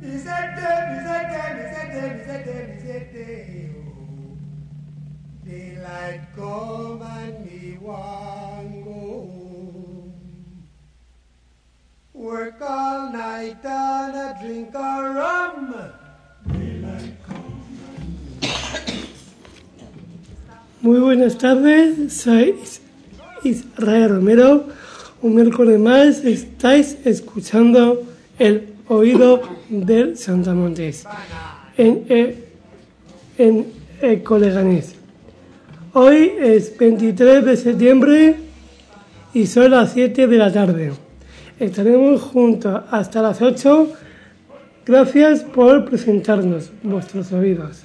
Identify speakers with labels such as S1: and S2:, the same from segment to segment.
S1: Daylight come and me want go home. Work all night and a drink a rum. Daylight come.
S2: Muy buenas tardes, soy Israel Romero. Un miércoles más estáis escuchando El Oído del Santamontes en Ecoleganés. Hoy es 23 de septiembre y son las 7 de la tarde. Estaremos juntos hasta las 8. Gracias por presentarnos vuestros oídos.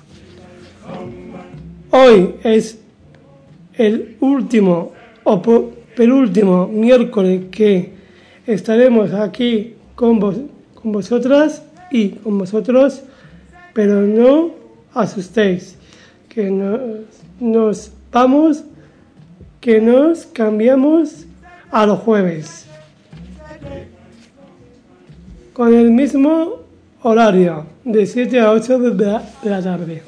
S2: Hoy es el último o penúltimo miércoles que estaremos aquí con vosotras y con vosotros, pero no asustéis, que nos vamos, que nos cambiamos a los jueves con el mismo horario de 7 a 8 de la tarde.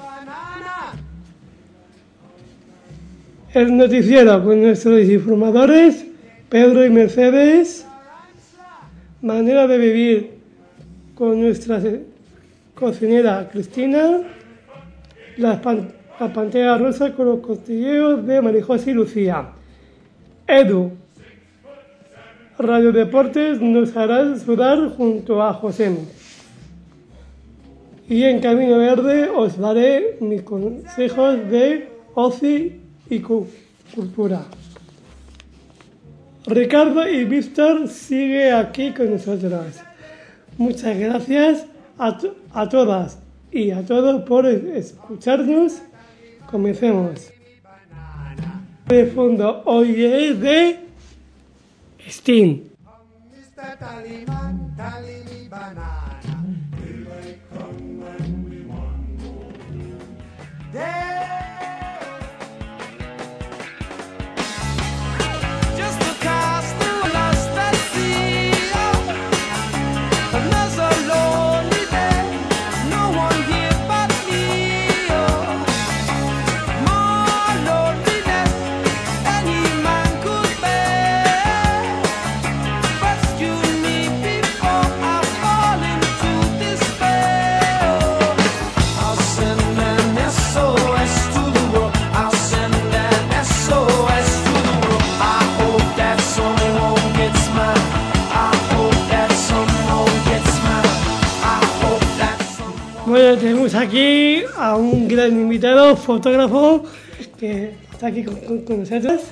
S2: El noticiero con nuestros informadores Pedro y Mercedes, Manera de Vivir con nuestra cocinera Cristina, la pantalla rosa con los costilleos de Marijose y Lucía. Edu, Radio Deportes nos hará sudar junto a José. Y en Camino Verde os daré mis consejos de ocio y cultura. Ricardo y Víctor sigue aquí con nosotros. Muchas gracias a todas y a todos por escucharnos. Comencemos. De fondo hoy es de Sting. Bueno, tenemos aquí a un gran invitado, fotógrafo, que está aquí con nosotros.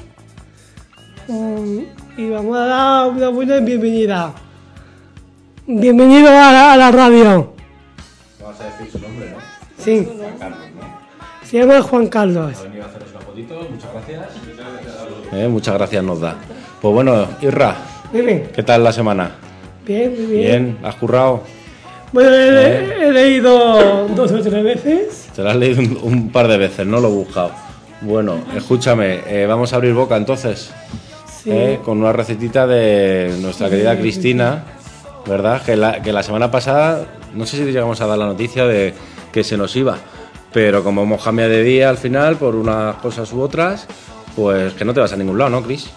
S2: Y vamos a dar una buena bienvenida. Bienvenido a la radio.
S3: Vas a decir su nombre, ¿no?
S2: Sí.
S3: Juan Carlos, ¿no?
S2: Se llama Juan Carlos.
S3: Ha venido a haceros una fotito, muchas gracias. Muchas gracias nos da. Pues bueno, Irra,
S2: Dime.
S3: ¿qué tal la semana?
S2: Bien, muy bien.
S3: Bien, ¿has currado?
S2: Bueno, he leído 2 o 3 veces.
S3: Te lo has leído un par de veces, no lo he buscado. Bueno, escúchame, vamos a abrir boca entonces.
S2: Sí.
S3: Con una recetita de nuestra querida Cristina, ¿verdad? Que la semana pasada, no sé si llegamos a dar la noticia de que se nos iba, pero como hemos cambiado de día al final, por unas cosas u otras, pues que no te vas a ningún lado, ¿no, Cris?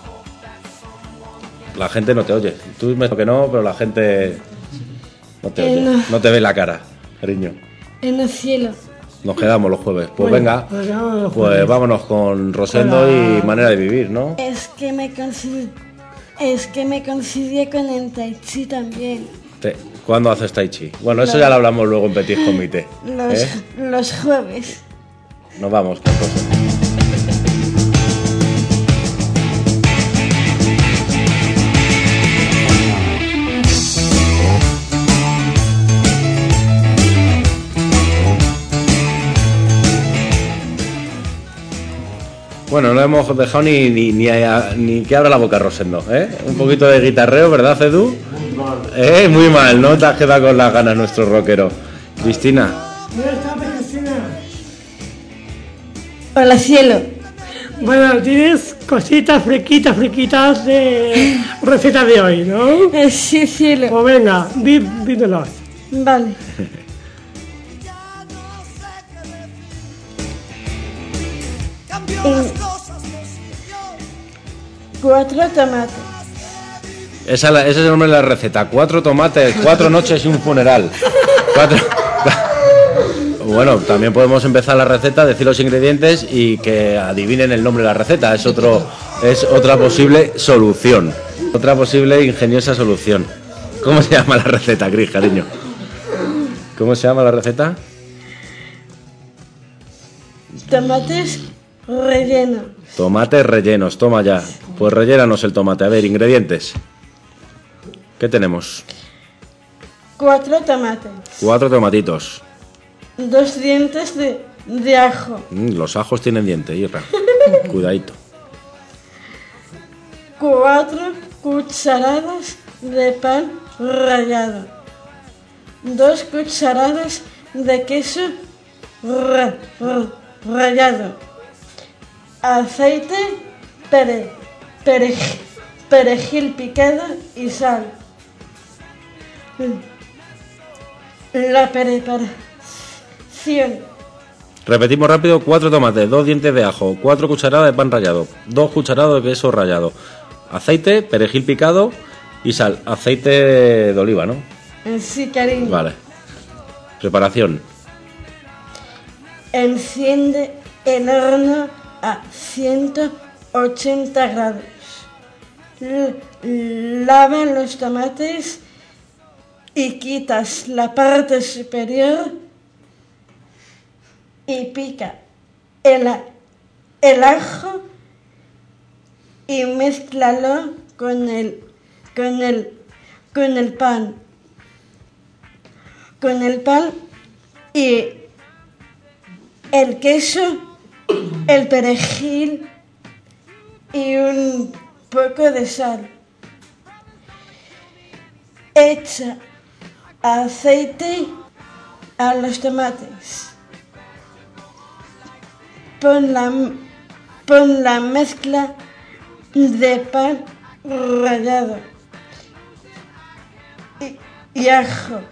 S3: La gente no te oye. Tú me dices que no, pero la gente no te oye. No te ve la cara, cariño.
S4: En el cielo.
S3: Nos quedamos los jueves. Pues
S2: Bueno,
S3: venga, pues vámonos con Rosendo y Manera de Vivir, ¿no?
S4: Es que me coincidí con el Tai Chi también.
S3: ¿Cuándo haces Tai Chi? Bueno, eso ya lo hablamos luego en Petit Comité.
S4: Los jueves.
S3: Nos vamos con Rosendo. Bueno, no hemos dejado ni que abra la boca Rosendo, ¿eh? Un poquito de guitarreo, ¿verdad, Edu? Muy mal, ¿no? Te has quedado con las ganas nuestro rockero. Cristina.
S2: Buenas tardes, Cristina.
S4: Hola, cielo.
S2: Bueno, tienes cositas fresquitas de receta de hoy, ¿no?
S4: Sí, cielo.
S2: Pues venga, dímelos.
S4: Vale. Y 4 tomates.
S3: Ese es el nombre de la receta. 4 tomates, 4 noches y un funeral. 4... Bueno, también podemos empezar la receta, decir los ingredientes y que adivinen el nombre de la receta. Es otra posible solución. Otra posible ingeniosa solución. ¿Cómo se llama la receta, Cris, cariño? ¿Cómo se llama la receta?
S4: Tomates rellenos.
S3: Tomates rellenos, toma ya. Pues rellénanos el tomate. A ver, ingredientes. ¿Qué tenemos?
S4: 4 tomates.
S3: 4 tomatitos.
S4: 2 dientes de ajo.
S3: Los ajos tienen diente, Irra. Cuidadito.
S4: 4 cucharadas de pan rallado. 2 cucharadas de queso rallado. Aceite, perejil picado y sal. La preparación.
S3: Repetimos rápido: 4 tomates, 2 dientes de ajo, 4 cucharadas de pan rallado, 2 cucharadas de queso rallado, aceite, perejil picado y sal. Aceite de oliva, ¿no?
S4: Sí, cariño.
S3: Vale. Preparación.
S4: Enciende el horno a 180 grados. Lava los tomates y quitas la parte superior y pica el ajo y mézclalo con el pan. Con el pan y el queso, el perejil y un poco de sal. Echa aceite a los tomates. Pon la mezcla de pan rallado y ajo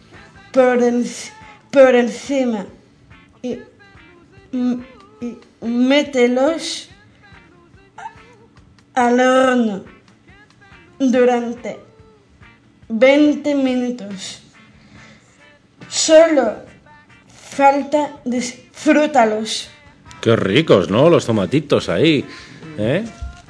S4: por encima y mételos al horno durante 20 minutos. Solo falta disfrútalos.
S3: Qué ricos, ¿no? Los tomatitos ahí, ¿eh?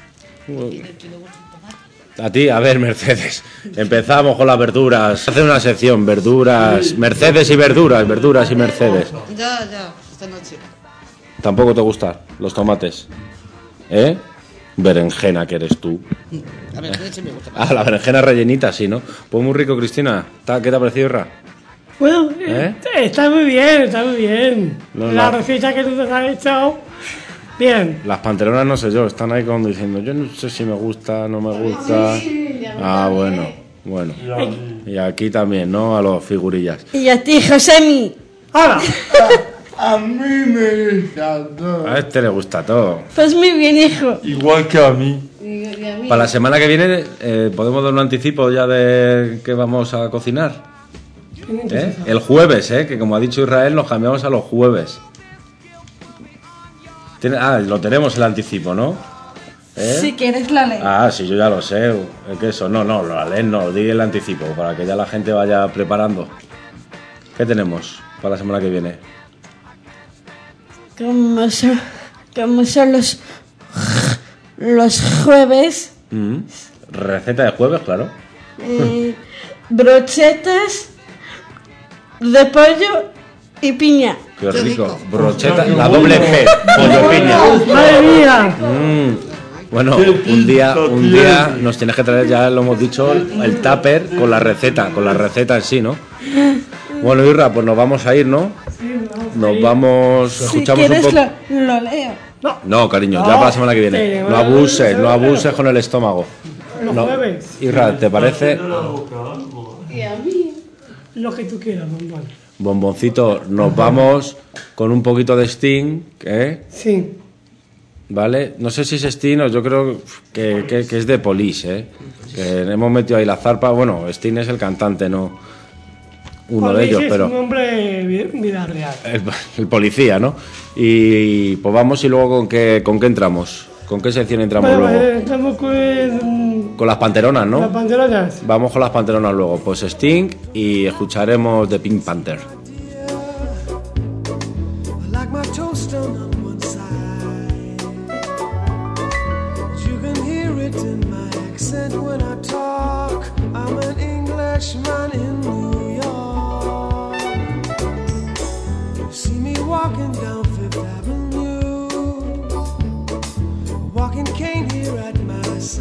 S3: A ti, a ver, Mercedes. Empezamos con las verduras. Hace una sección, verduras, Mercedes y verduras y Mercedes.
S5: Ya, esta noche.
S3: ¿Tampoco te gustan los tomates? ¿Eh? Berenjena que eres tú.
S5: A ver, sí me gusta.
S3: Ah, la berenjena rellenita, sí, ¿no? Pues muy rico, Cristina. ¿Qué te ha parecido, Irra?
S2: Bueno,
S3: ¿Eh?
S2: está muy bien.
S3: No,
S2: La
S3: no.
S2: receta que tú nos has hecho, bien.
S3: Las panteronas no sé yo, están ahí como diciendo, yo no sé si me gusta, no me gusta. Ah, bueno. Y aquí también, ¿no? A los figurillas.
S4: Y a ti, Josemi.
S2: ¡Hala!
S1: A mí me gusta todo.
S3: A este le gusta todo.
S4: Pues muy bien, hijo.
S1: Igual que a mí.
S3: Para la semana que viene, ¿podemos dar un anticipo ya de qué vamos a cocinar? El jueves, que como ha dicho Israel, nos cambiamos a los jueves. Lo tenemos el anticipo, ¿no?
S4: Si quieres la ley.
S3: Ah, sí, yo ya lo sé. El queso. No, la ley no, di el anticipo, para que ya la gente vaya preparando. ¿Qué tenemos para la semana que viene?
S4: Como son los jueves,
S3: Receta de jueves, claro.
S4: brochetas de pollo y piña.
S3: Qué rico.
S5: rico.
S3: Brocheta, la doble P, pollo piña.
S2: ¡Madre mía!
S3: Bueno, un día nos tienes que traer, ya lo hemos dicho, el tupper con la receta en sí, ¿no? Bueno, Irra, pues nos vamos a ir, ¿no? Nos vamos,
S4: Si
S3: escuchamos un
S4: quieres
S3: poco.
S4: lo leo.
S3: No, cariño, ya para la semana que viene. No abuses con el estómago.
S2: Los jueves.
S3: Irra, ¿te parece?
S2: Lo que tú quieras, bombón.
S3: Bomboncito, nos vamos con un poquito de Sting,
S2: Sí.
S3: ¿vale? No sé si es Sting o yo creo que es de Police, que hemos metido ahí la zarpa. Bueno, Sting es el cantante, ¿no? uno de ellos,
S2: Es
S3: pero
S2: un hombre vida real.
S3: el policía, ¿no? Y pues vamos y luego ¿con qué entramos? ¿Con qué sección entramos
S2: Bueno,
S3: luego?
S2: estamos
S3: Con las panteronas, ¿no?
S2: las panteronas.
S3: Vamos con las panteronas luego. Pues Sting y escucharemos The Pink Panther.
S6: I like my toast done on one side. You can hear it in my accent when I talk. I'm an Englishman in New York. You see me walking down Fifth Avenue, walking cane here at my side.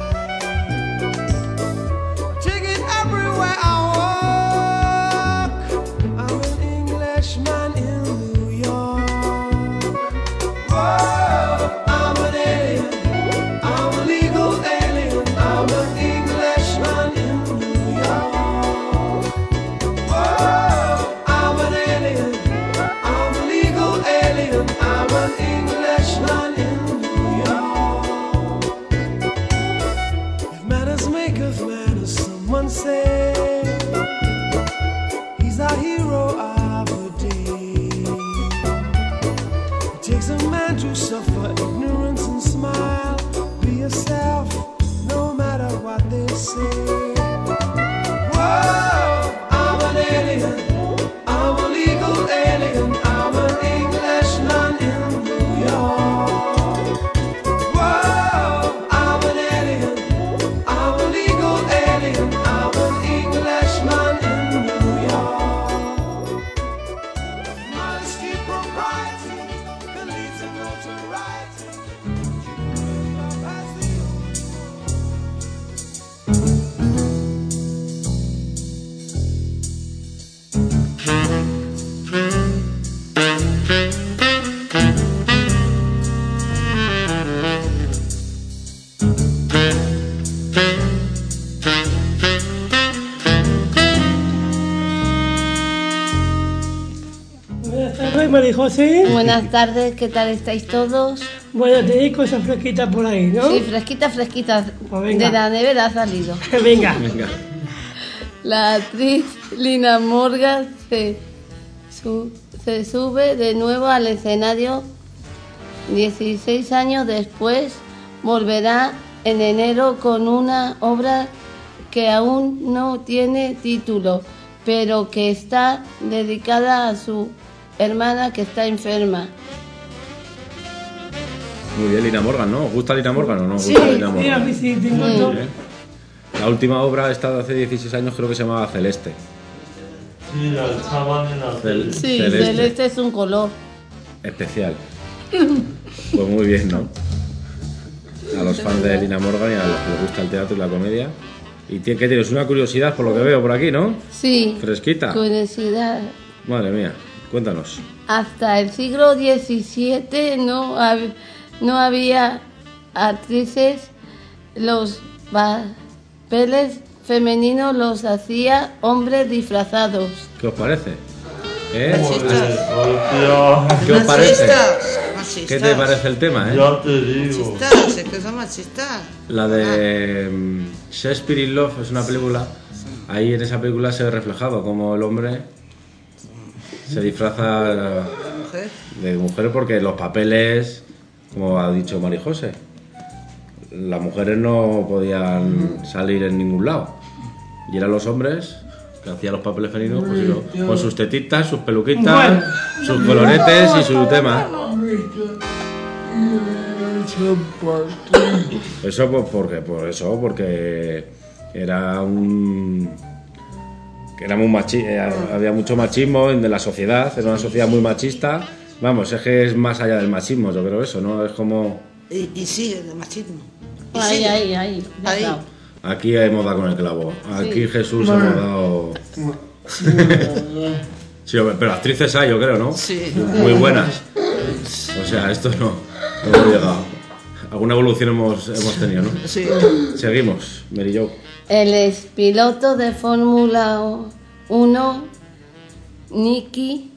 S6: Take it everywhere I walk. I'm an Englishman in New York. Whoa, I'm an alien. I'm a legal alien. I'm an Englishman in New York. Whoa, I'm an alien. I'm a legal alien. I'm an Englishman in New York. If manners make of manners, someone say he's a hero of the day. It takes a man to suffer ignorance and smile. Be yourself, no matter what they say. Whoa, I'm an alien. I'm a legal alien. I'm an Englishman in New York. Whoa, I'm an alien. I'm a legal alien. I'm an Englishman in New York. Modesty, propriety, can lead to notoriety. That's the
S2: Buenas tardes, María José.
S4: Buenas tardes, ¿qué tal estáis todos?
S2: Bueno, tenéis cosas fresquitas por ahí, ¿no?
S4: Sí, fresquita, fresquita.
S2: Pues venga.
S4: De la nevera ha salido.
S2: Venga.
S4: La actriz Lina Morgan se sube de nuevo al escenario 16 años después. Volverá en enero con una obra que aún no tiene título, pero que está dedicada a su hermana que está enferma.
S3: Muy bien, Lina Morgan, ¿no? ¿Os gusta Lina Morgan o no os
S2: Sí,
S3: gusta Lina
S2: sí,
S3: Morgan?
S2: a mí sí, tengo todo.
S3: Bien. La última obra esta de hace 16 años creo que se llamaba Celeste.
S1: Sí, la sábana.
S4: Sí, celeste es un color.
S3: Especial. Pues muy bien, ¿no? A los fans de Lina Morgan y a los que les gusta el teatro y la comedia. ¿Y qué tienes? Una curiosidad por lo que veo por aquí, ¿no?
S4: Sí.
S3: Fresquita.
S4: Curiosidad.
S3: Madre mía, cuéntanos.
S4: Hasta el siglo XVII no había actrices. Los papeles femeninos los hacía hombres disfrazados.
S3: ¿Qué os parece? ¿Eh?
S5: Machistas.
S3: ¿Qué os parece?
S5: Machistas.
S3: ¿Qué te parece el tema, eh?
S1: Ya te digo.
S5: Machistas, es que son machistas.
S3: La de Shakespeare in Love es una película. Ahí en esa película se ve reflejado como el hombre se disfraza
S5: Mujer.
S3: de mujer porque los papeles, como ha dicho María José, las mujeres no podían salir en ningún lado. Y eran los hombres que hacían los papeles femeninos pues, eso, con sus tetitas, sus peluquitas,
S2: Bueno.
S3: sus coloretes y su tema. Eso porque era un que era muy había mucho machismo en la sociedad, era una sociedad muy machista. Vamos, es que es más allá del machismo, yo creo eso, ¿no? Es como
S5: Y sigue el machismo. Y
S4: Ahí,
S5: sigue.
S4: ahí. ya
S5: Ahí.
S4: está.
S3: aquí hemos dado con el clavo. Aquí
S4: Sí.
S3: Jesús hemos dado. Sí, pero actrices hay, yo creo, ¿no?
S5: Sí.
S3: Muy buenas. O sea, esto no hemos llegado. Alguna evolución hemos tenido, ¿no?
S5: Sí.
S3: Seguimos, Mary Jo.
S4: El expiloto de Fórmula 1, Niki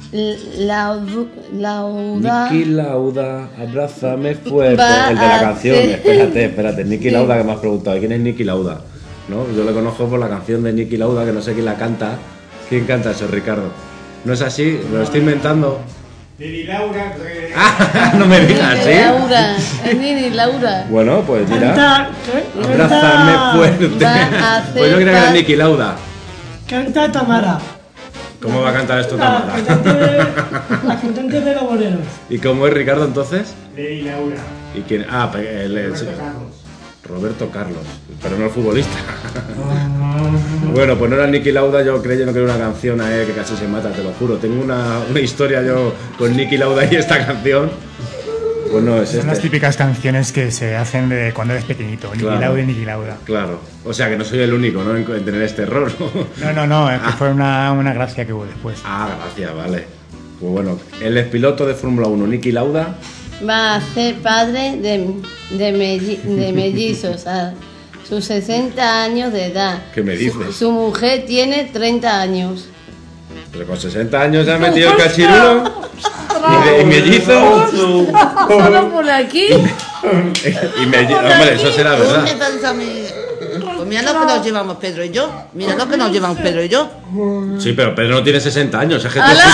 S4: Lauda.
S3: Niki Lauda, abrázame fuerte.
S4: Va
S3: El de la
S4: a
S3: canción,
S4: hacer-
S3: espérate. Niki Lauda, que me has preguntado. ¿Quién es Niki Lauda? ¿No? Yo le conozco por la canción de Niki Lauda, que no sé quién la canta, ¿Quién canta eso, Ricardo? ¿No es así? ¿Lo estoy inventando?
S7: Nini Laura.
S3: No me digas, ¿sí?
S4: Laura, es Nini Laura.
S3: Bueno, pues mira.
S2: Canta,
S3: Abrázame fuerte.
S4: Va a hacer
S3: Pues yo creo que era
S4: paz.
S3: Niki Lauda.
S2: canta Tamara.
S3: ¿Cómo va a cantar esto
S2: La
S3: Tamara?
S2: cantante de los boleros.
S3: ¿Y cómo es Ricardo entonces?
S7: Nini Laura.
S3: ¿Y quién? Ah,
S7: Roberto Carlos.
S3: Roberto Carlos, pero no el futbolista. Bueno, pues no era Niki Lauda, yo creyendo que era una canción a él que casi se mata, te lo juro. Tengo una historia yo con Niki Lauda y esta canción. Pues no es
S7: Son las
S3: este.
S7: típicas canciones que se hacen de cuando eres pequeñito. Niki
S3: Claro.
S7: Lauda y Niki Lauda.
S3: Claro, o sea que no soy el único, ¿no? En tener este error, ¿no?
S7: No, es que fue una gracia que hubo después.
S3: Ah, gracias, vale. Pues bueno, él es piloto de Fórmula 1, Niki Lauda.
S4: Va a ser padre de mellizos a sus 60 años de edad.
S3: ¿Qué me dices?
S4: Su mujer tiene 30 años.
S3: Pero con 60 años ya ha metido el cachirulo. Y mellizo.
S4: Solo por aquí.
S3: Y mellizo. Hombre, eso será
S5: ¿Tú
S3: verdad.
S5: me estás a mí? Pues mira lo que nos llevamos Pedro y yo. Mira lo que nos llevamos Pedro y yo.
S3: Sí, pero Pedro no tiene 60 años. Es que tú
S4: ¡Hala!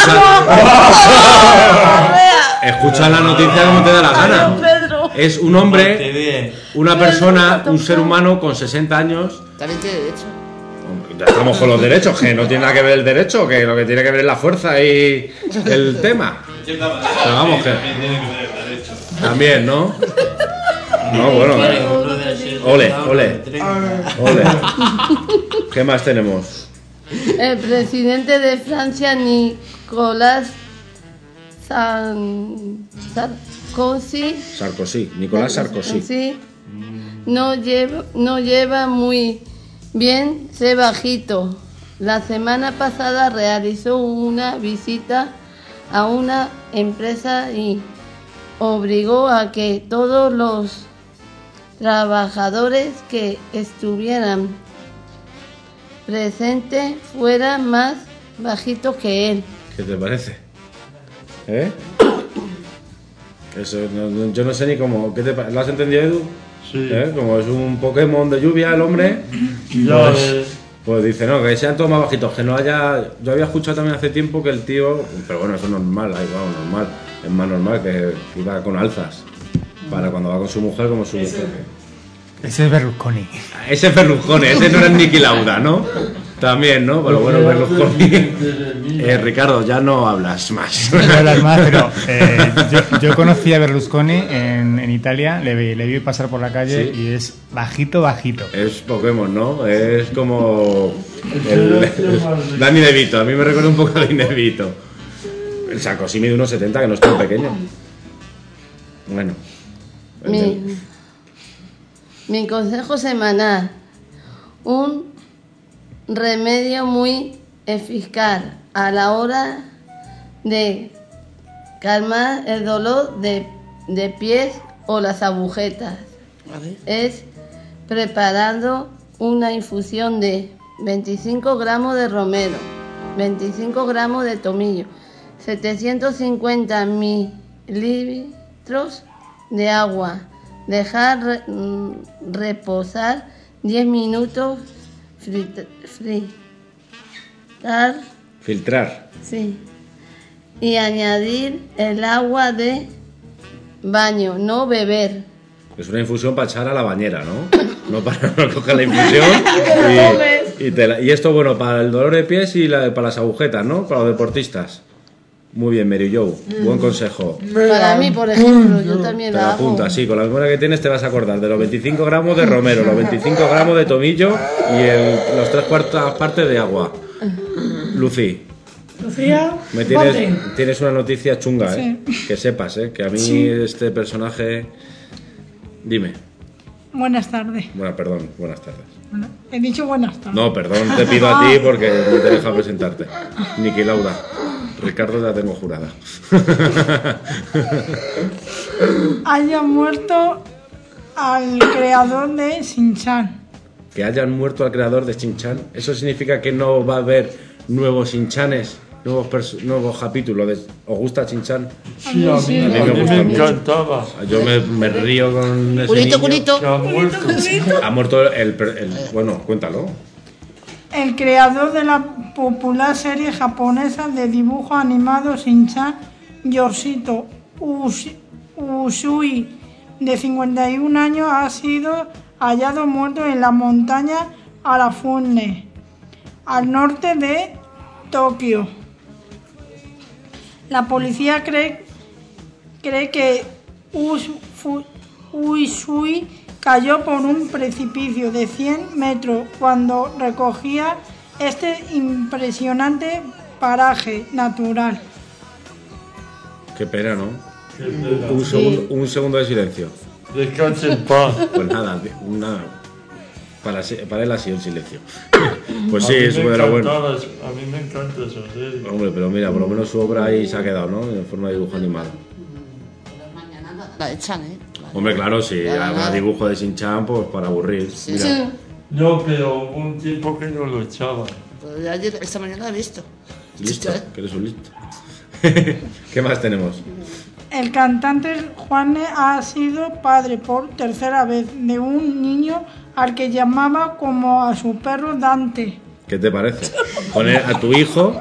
S3: escucha la noticia como te da la gana.
S4: Pedro.
S3: Es un hombre, una persona, un ser humano con 60 años.
S5: También tiene derecho.
S3: Ya estamos con los derechos, que no tiene nada que ver el derecho, que lo que tiene que ver es la fuerza y el tema. Pero vamos, que también, ¿no? No, bueno. Ole. ¿Qué más tenemos?
S4: El presidente de Francia, Nicolas Sarkozy,
S3: Nicolás Sarkozy.
S4: Sí, no lleva muy bien ser bajito. La semana pasada realizó una visita a una empresa y obligó a que todos los trabajadores que estuvieran presentes fueran más bajitos que él.
S3: ¿Qué te parece? ¿Eh? Eso, yo no sé ni cómo. ¿Qué te ¿Lo has entendido, Edu?
S1: Sí.
S3: Como es un Pokémon de lluvia el hombre,
S1: Ya
S3: pues dice, no, que sean todos más bajitos, que no haya... Yo había escuchado también hace tiempo que el tío... Pero bueno, eso es normal, ahí va, normal. Es más normal que iba con alzas. Para cuando va con su mujer, como su mujer.
S7: Ese es Berlusconi.
S3: Ese es Berlusconi, ese no era Niki Lauda, ¿no? También, ¿no? Pero bueno, Berlusconi... Ricardo, ya no hablas más.
S7: No voy a hablar más, pero yo conocí a Berlusconi en Italia, le vi pasar por la calle
S3: Sí.
S7: y es bajito.
S3: Es Pokémon, ¿no? Es como... Danny DeVito, a mí me recuerda un poco a Danny DeVito. El Sarkozy mide unos 70, que no es tan pequeño. Bueno.
S4: Mi consejo semanal, un remedio muy eficaz a la hora de calmar el dolor de pies o las agujetas.
S5: A ver.
S4: Es preparando una infusión de 25 gramos de romero, 25 gramos de tomillo, 750 mililitros de agua. Dejar reposar 10 minutos,
S3: Filtrar.
S4: sí, y añadir el agua de baño, no beber.
S3: Es una infusión para echar a la bañera, ¿no? No para no coger la infusión. Y esto, bueno, para el dolor de pies y para las agujetas, ¿no? Para los deportistas. Muy bien, Mary Jo. Buen consejo.
S4: Para mí, por ejemplo, yo también
S3: Te
S4: la
S3: la
S4: hago.
S3: apunta, sí, con la memoria que tienes te vas a acordar de los 25 gramos de romero, los 25 gramos de tomillo y los 3/4 partes de agua. Lucy,
S2: Lucía, vote.
S3: tienes una noticia chunga, ¿eh? Que sepas, ¿eh? Que a mí este personaje... Dime.
S8: Buenas tardes.
S3: Bueno, perdón, buenas tardes.
S8: Bueno, he dicho buenas tardes.
S3: No, perdón, te pido a ti porque no te he dejado presentarte. Niki Lauda. Ricardo la tengo jurada.
S8: Haya muerto al creador de Shin-Chan.
S3: Que hayan muerto al creador de Shin-Chan. ¿Eso significa que no va a haber nuevos Shin-Chanes? Nuevos capítulos. ¿Os gusta Shin-Chan?
S1: Sí, a mí
S3: me gusta
S1: me
S3: mucho.
S1: encantaba.
S3: Yo me río con ese
S5: Culito,
S3: niño.
S5: culito.
S1: Que ha muerto.
S3: Ha muerto el... Bueno, cuéntalo.
S8: El creador de la popular serie japonesa de dibujos animados Shin-chan, Yoshito Usui, de 51 años, ha sido hallado muerto en la montaña Arafune, al norte de Tokio. La policía cree que Usui cayó por un precipicio de 100 metros cuando recogía este impresionante paraje natural.
S3: Qué pena, ¿no?
S9: Qué pena.
S3: Un segundo de silencio.
S9: Descanse en paz.
S3: Pues nada, para él ha sido el silencio. Pues sí,
S9: A mí
S3: es
S9: me
S3: de lo bueno.
S9: encantaba- A mí me encanta esa serie.
S3: Hombre, pero mira, por lo menos su obra ahí se ha quedado, ¿no? En forma de dibujo animado.
S5: La echan, ¿eh?
S3: Hombre, claro, si habrá dibujo de Shin-chan, pues para aburrir.
S5: Sí,
S3: Mira,
S5: sí.
S9: No, pero hubo un tiempo que no lo echaban.
S5: Pues ayer, esta mañana la he visto.
S3: listo, que eres un listo. ¿Qué más tenemos?
S8: El cantante Juanes ha sido padre por tercera vez de un niño al que llamaba como a su perro Dante.
S3: ¿Qué te parece? Poner a tu hijo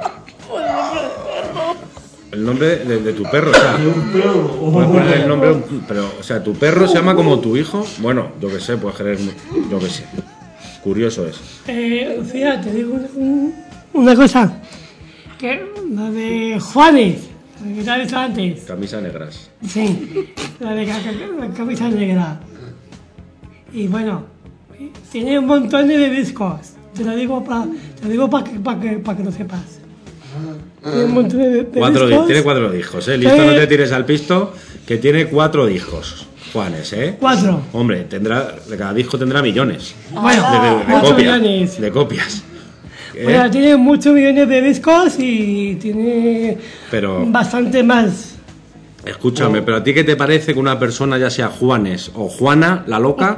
S3: el nombre de tu perro, o sea, puedes poner el nombre, pero, o sea, tu perro se llama como tu hijo. Bueno, yo que sé, puedes creer, yo que sé. Curioso es.
S2: Fíjate, te digo una cosa. Que la de Juanes, la que te he dicho antes.
S3: Camisa negras.
S2: Sí, la de la camisa negra. Y bueno, tiene un montón de discos. Te lo digo para que lo sepas. Tiene un montón de discos.
S3: Tiene 4 discos, ¿eh? Listo, no te tires al pisto, que tiene 4 discos. Juanes, ¿eh?
S2: 4.
S3: Hombre, de cada disco tendrá millones.
S2: Bueno,
S3: de
S2: 8
S3: copias.
S2: millones.
S3: De copias.
S2: Bueno, tiene muchos millones de discos y tiene
S3: Pero,
S2: bastante más.
S3: escúchame, pero ¿a ti qué te parece que una persona, ya sea Juanes o Juana, la loca,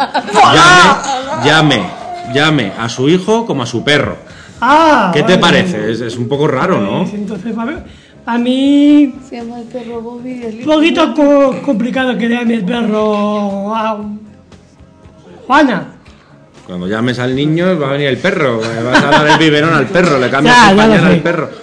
S3: llame a su hijo como a su perro? ¿Qué te parece? Es un poco raro, ¿no?
S2: Entonces, a mí,
S4: Se llama el perro Bobby.
S2: un poquito complicado que llame el perro a Juana.
S3: Cuando llames al niño va a venir el perro, le vas a dar el biberón al perro, le cambias
S2: Ya,
S3: el
S2: ya lo
S3: pañal
S2: sé.
S3: al perro.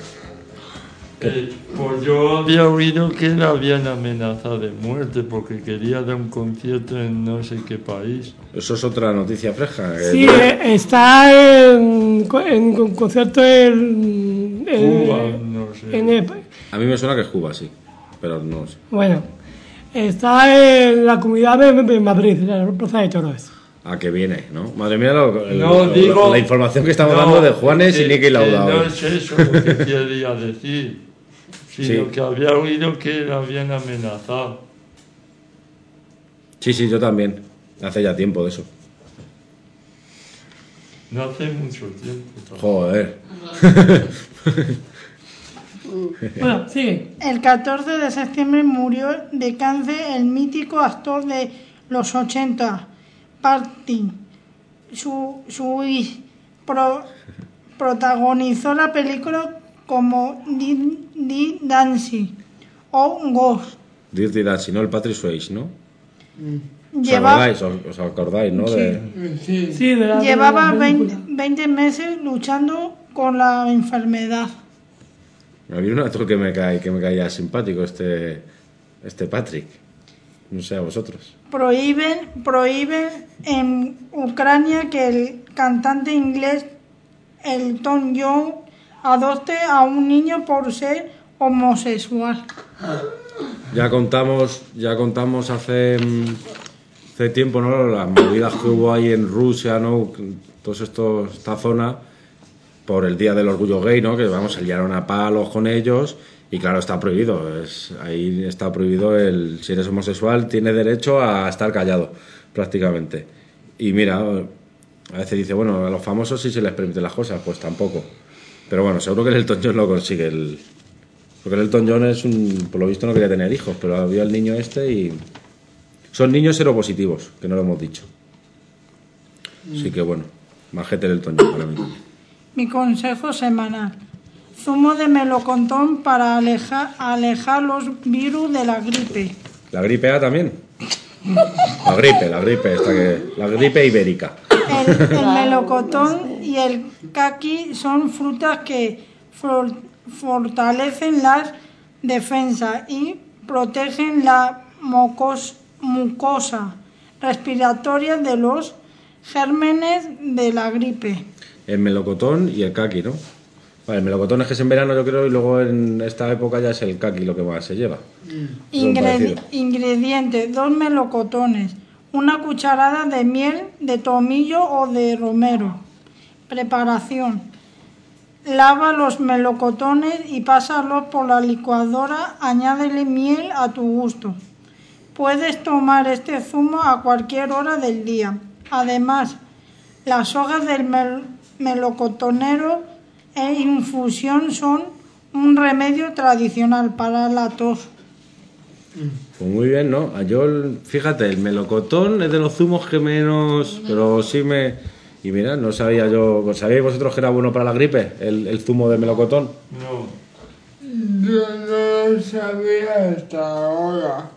S9: Pues yo había oído que la habían amenazado de muerte porque quería dar un concierto en no sé qué país.
S3: Eso es otra noticia fresca.
S2: Sí, está en concierto
S9: Cuba, no sé.
S3: A mí me suena que es Cuba, sí, pero no sé.
S2: Bueno, está en la comunidad de Madrid, en la Plaza de Toros.
S3: A que viene, ¿no? Madre mía, la información que estamos dando de Juanes y Niki Lauda.
S9: No es eso lo que quería decir, sino
S3: Sí.
S9: que había oído que la habían amenazado.
S3: Sí, yo también. Hace ya tiempo de eso.
S9: No hace mucho tiempo.
S3: Joder.
S2: Bueno, sigue.
S8: El 14 de septiembre murió de cáncer el mítico actor de los 80, Patty. Protagonizó la película como Dirty Dancing o Ghost.
S3: Dirty Dancing, ¿no? El Patrick Swayze, ¿no? ¿Os acordáis, no?
S2: Sí,
S8: Llevaba 20 meses luchando con la enfermedad.
S3: Había un actor que me caía simpático, este Patrick. No sé, a vosotros.
S8: Prohíben en Ucrania que el cantante inglés Elton John adopte a un niño por ser homosexual.
S3: Ya contamos hace tiempo, ¿no? Las movidas que hubo ahí en Rusia, ¿no? Esta zona, por el Día del Orgullo Gay, ¿no? Que vamos, se liaron a palos con ellos. Y claro, está prohibido. Ahí está prohibido si eres homosexual, tienes derecho a estar callado, prácticamente. Y mira, a veces dice, bueno, a los famosos sí se les permiten las cosas, pues tampoco. Pero bueno, seguro que el Elton John lo consigue. Porque el Elton John por lo visto no quería tener hijos, pero había el niño este y... Son niños seropositivos, que no lo hemos dicho. Así que bueno, majete el Elton John para mí.
S8: Mi consejo semanal. Zumo de melocotón para alejar los virus de la gripe.
S3: ¿La gripe A también? La gripe, la gripe ibérica.
S8: El melocotón y el caqui son frutas que fortalecen las defensas y protegen la mucosa respiratoria de los gérmenes de la gripe.
S3: El melocotón y el caqui, ¿no? Vale, el melocotón es que es en verano, yo creo, y luego en esta época ya es el caqui lo que más se lleva.
S8: Ingredientes: 2 melocotones, 1 cucharada de miel de tomillo o de romero. Preparación: lava los melocotones y pásalos por la licuadora, añádele miel a tu gusto. Puedes tomar este zumo a cualquier hora del día. Además, las hojas del melocotonero en infusión son un remedio tradicional para la tos.
S3: Pues muy bien, ¿no? Yo, fíjate, el melocotón es de los zumos que menos... Pero sí me... Y mira, no sabía yo... ¿Sabíais vosotros que era bueno para la gripe, el zumo de melocotón?
S9: No.
S1: Yo no lo sabía hasta ahora.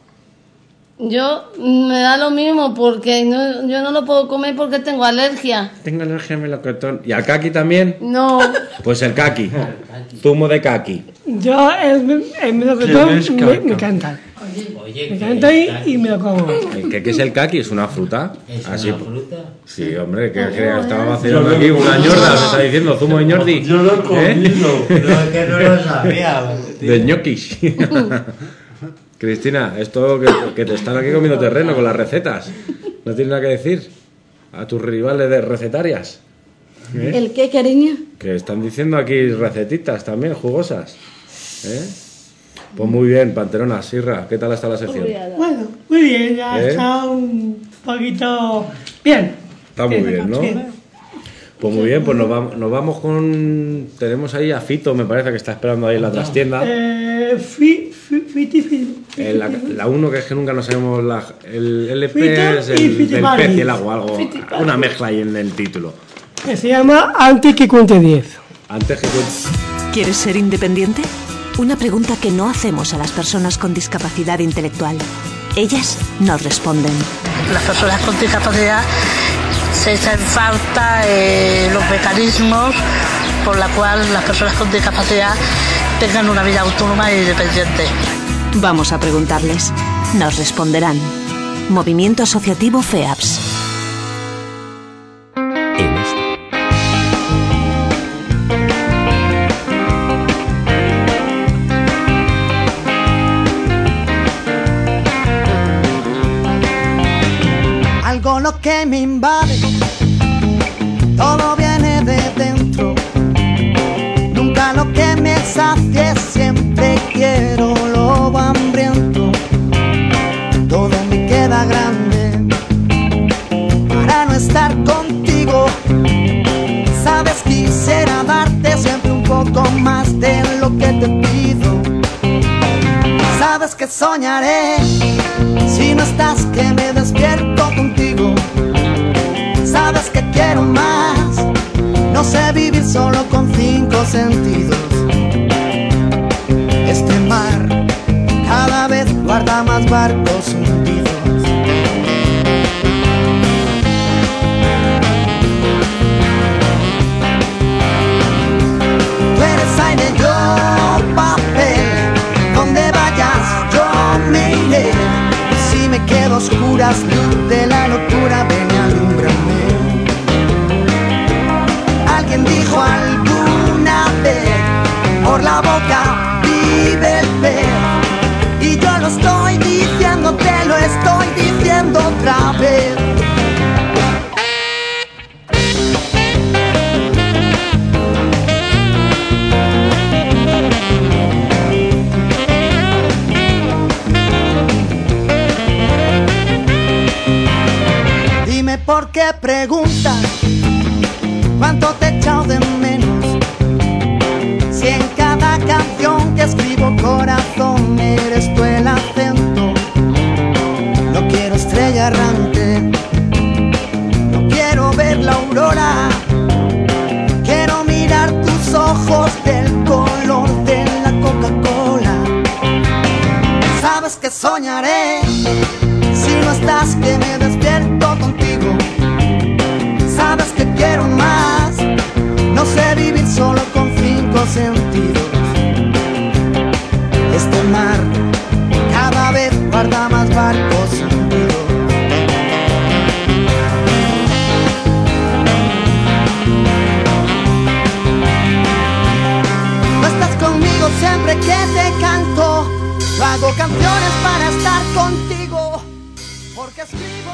S4: Yo me da lo mismo porque yo no lo puedo comer porque tengo alergia.
S3: Tengo alergia al melocotón. ¿Y al caqui también?
S4: No.
S3: Pues el caqui. Zumo de caqui.
S2: Yo el melocotón me encanta. Me encanta y me lo como.
S3: ¿Qué es el caqui? ¿Es una fruta?
S10: ¿Es
S3: Así,
S10: una fruta?
S3: Sí, hombre, que estaba vacilando aquí una ñorda, me está diciendo, zumo de ñordi.
S9: Yo lo he comido.
S10: No, es que no lo sabía.
S3: De ñoquis. Cristina, esto que te están aquí comiendo terreno con las recetas. ¿No tienes nada que decir a tus rivales de recetarias?
S11: ¿El qué, cariño?
S3: Que están diciendo aquí recetitas también, jugosas. Pues muy bien, Panterona, Sirra, ¿qué tal está la sección?
S2: Bueno, muy bien, ya está un poquito bien.
S3: Está muy bien, ¿no?
S2: Sí.
S3: Pues muy bien, pues nos vamos con... Tenemos ahí a Fito, me parece que está esperando ahí en la trastienda. La 1, que es que nunca nos sabemos el LP es el del pez y el agua, algo, una mezcla ahí en el título.
S2: Que se llama Antes que cuente 10.
S3: Antes que cuente...
S12: ¿Quieres ser independiente? Una pregunta que no hacemos a las personas con discapacidad intelectual. Ellas nos responden.
S13: Las personas con discapacidad se echan en falta los mecanismos por la cual las personas con discapacidad tengan una vida autónoma e independiente.
S12: Vamos a preguntarles. Nos responderán. Movimiento Asociativo FEAPS.
S14: Algo lo que me invade, todo viene de dentro. Nunca lo que me sacie, siempre quiero lobo hambriento. Todo me queda grande para no estar contigo. Sabes, quisiera darte siempre un poco más de lo que te pido. Sabes que soñaré si no estás, que me despierto contigo. Sabes que quiero más, no sé vivir solo con 5 sentidos. Este mar cada vez guarda más barcos hundidos. Tú eres aire, yo papel, donde vayas yo me iré. Si me quedo a oscuras, luz de la locura, ven y alúmbrame. Alguien dijo alguna vez, por la boca vive el pez. Y yo lo estoy diciendo, te lo estoy diciendo otra vez. Dime por qué preguntas cuánto te he echado de menos. Si en cada canción que escribo, corazón, eres tú el acento. No quiero estrella errante, no quiero ver la aurora. Quiero mirar tus ojos del color de la Coca-Cola. Sabes que soñaré si no estás, que me despierto contigo. Sabes que quiero más, sentidos. Este mar cada vez guarda más barcos hundidos. No estás conmigo siempre que te canto. Yo hago canciones para estar contigo, porque escribo.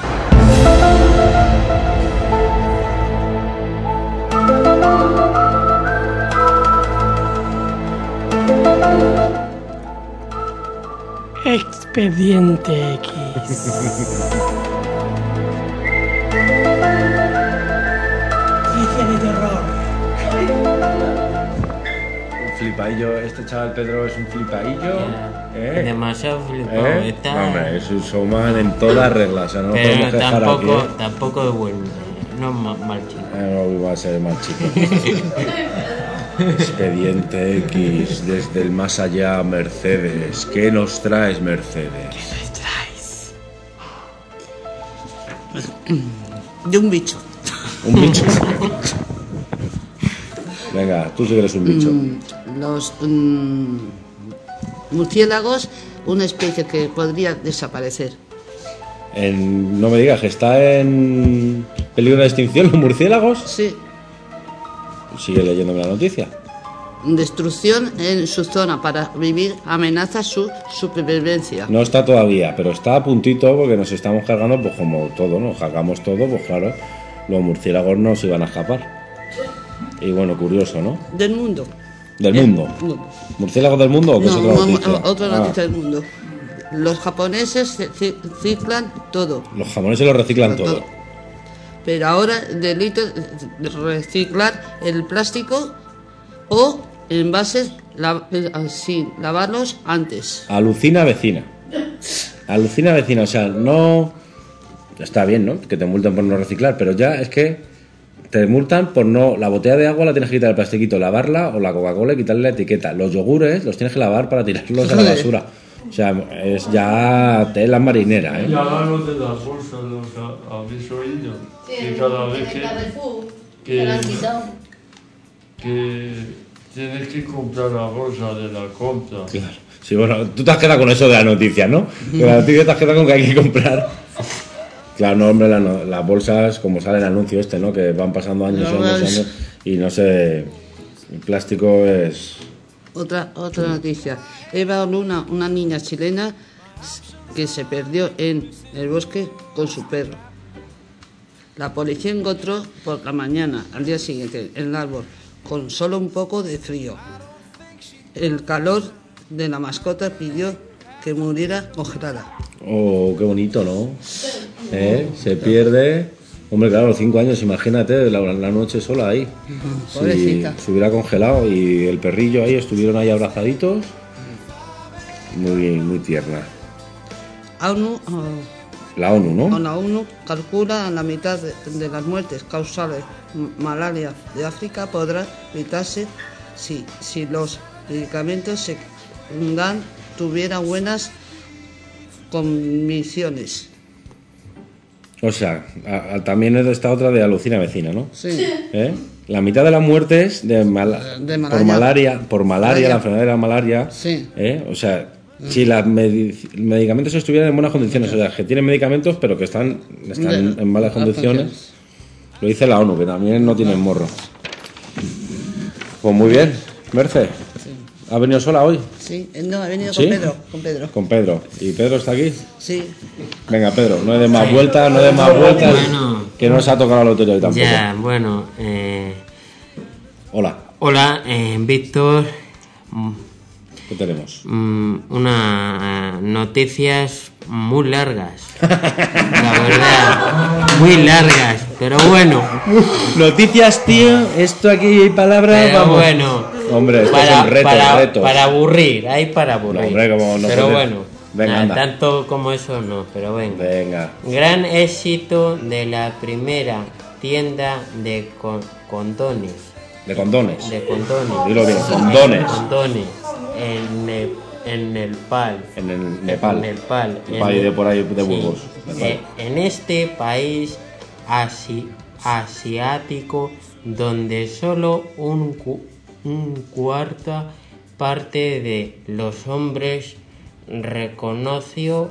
S2: Expediente X. Noticia de terror.
S3: Un flipaillo, este chaval Pedro es un flipaillo.
S15: Demasiado flipado.
S3: No, hombre, es un showman en todas reglas. O sea, no
S15: pero
S3: podemos dejar
S15: tampoco,
S3: aquí.
S15: tampoco es buen. No es mal chico.
S3: No va a ser mal chico. Expediente X, desde el más allá, Mercedes. ¿Qué nos traes, Mercedes?
S5: De un bicho.
S3: ¿Un bicho? Venga, tú sí que eres un bicho.
S5: Los murciélagos, una especie que podría desaparecer.
S3: No me digas que está en peligro de extinción los murciélagos.
S5: Sí.
S3: Sigue leyéndome la noticia.
S5: Destrucción en su zona para vivir amenaza su supervivencia.
S3: No está todavía, pero está a puntito porque nos estamos cargando, pues como todo, ¿no? Cargamos todo, pues claro, los murciélagos no se iban a escapar. Y bueno, curioso, ¿no?
S5: Del mundo.
S3: ¿Del mundo? ¿Murciélagos del mundo o qué es otra noticia?
S5: Otra noticia del mundo. Los japoneses reciclan todo.
S3: Los japoneses lo reciclan todo.
S5: Pero ahora delito reciclar el plástico o envases sin lavarlos antes.
S3: Alucina vecina. Alucina vecina, o sea, no... Está bien, ¿no? Que te multan por no reciclar, pero ya es que te multan por no... La botella de agua la tienes que quitar el plastiquito, lavarla, o la Coca-Cola y quitarle la etiqueta. Los yogures los tienes que lavar para tirarlos a la basura. O sea, es ya tela marinera, ¿eh?
S9: Y ahora lo de las bolsas, ¿habéis oído?
S4: Sí,
S9: que cada vez
S4: que la han quitado.
S9: Que tienes que comprar la bolsa de la compra.
S3: Claro. Sí, bueno, tú te has quedado con eso de la noticia, ¿no? Que la noticia te has quedado con que hay que comprar. Claro, no, hombre, las bolsas, como sale el anuncio este, ¿no? Que van pasando años y no sé... El plástico es...
S5: Otra noticia. Eva Luna, una niña chilena que se perdió en el bosque con su perro. La policía encontró por la mañana, al día siguiente, en el árbol, con solo un poco de frío. El calor de la mascota pidió que muriera congelada.
S3: Oh, qué bonito, ¿no? Se pierde... Hombre, claro, 5 años, imagínate, la noche sola ahí.
S5: Pobrecita.
S3: Si se hubiera congelado y el perrillo ahí, estuvieron ahí abrazaditos. Muy tierna. La ONU, ¿no?
S5: La ONU calcula la mitad de las muertes causales malaria de África podrá evitarse si los medicamentos se tuvieran buenas condiciones.
S3: O sea, también es esta otra de alucina vecina, ¿no?
S5: Sí.
S3: La mitad de las muertes por malaria, la enfermedad de la malaria.
S5: Sí.
S3: O sea, si los medicamentos estuvieran en buenas condiciones, o sea, que tienen medicamentos pero que están en malas condiciones, lo dice la ONU, que también no tienen morro. Pues muy bien, Merce. ¿Ha venido sola hoy?
S5: Sí, no, ha venido
S3: ¿Sí?
S5: con Pedro.
S3: Con Pedro. ¿Y Pedro está aquí?
S5: Sí.
S3: Venga, Pedro, no des más vueltas,
S15: Bueno,
S3: que no se ha tocado la lotería hoy tampoco.
S15: Ya, bueno.
S3: Hola.
S15: Hola, Víctor.
S3: ¿Qué tenemos?
S15: Unas noticias muy largas. La verdad, muy largas, pero bueno.
S3: Noticias, tío, esto aquí hay palabras,
S15: pero
S3: vamos.
S15: Bueno.
S3: Hombre, esto es un reto.
S15: Para aburrir, hay para aburrir.
S3: No, hombre, como no
S15: pero
S3: puede...
S15: bueno,
S3: venga, anda.
S15: tanto como eso no, pero venga.
S3: Venga.
S15: Gran éxito de la primera tienda de condones.
S3: ¿De condones?
S15: De condones.
S3: Dilo bien, condones.
S15: Condones. En Nepal.
S3: En el Nepal.
S15: En Nepal.
S3: Un país de por ahí de Burgos.
S15: En este país asiático donde solo un cuarta parte de los hombres reconoció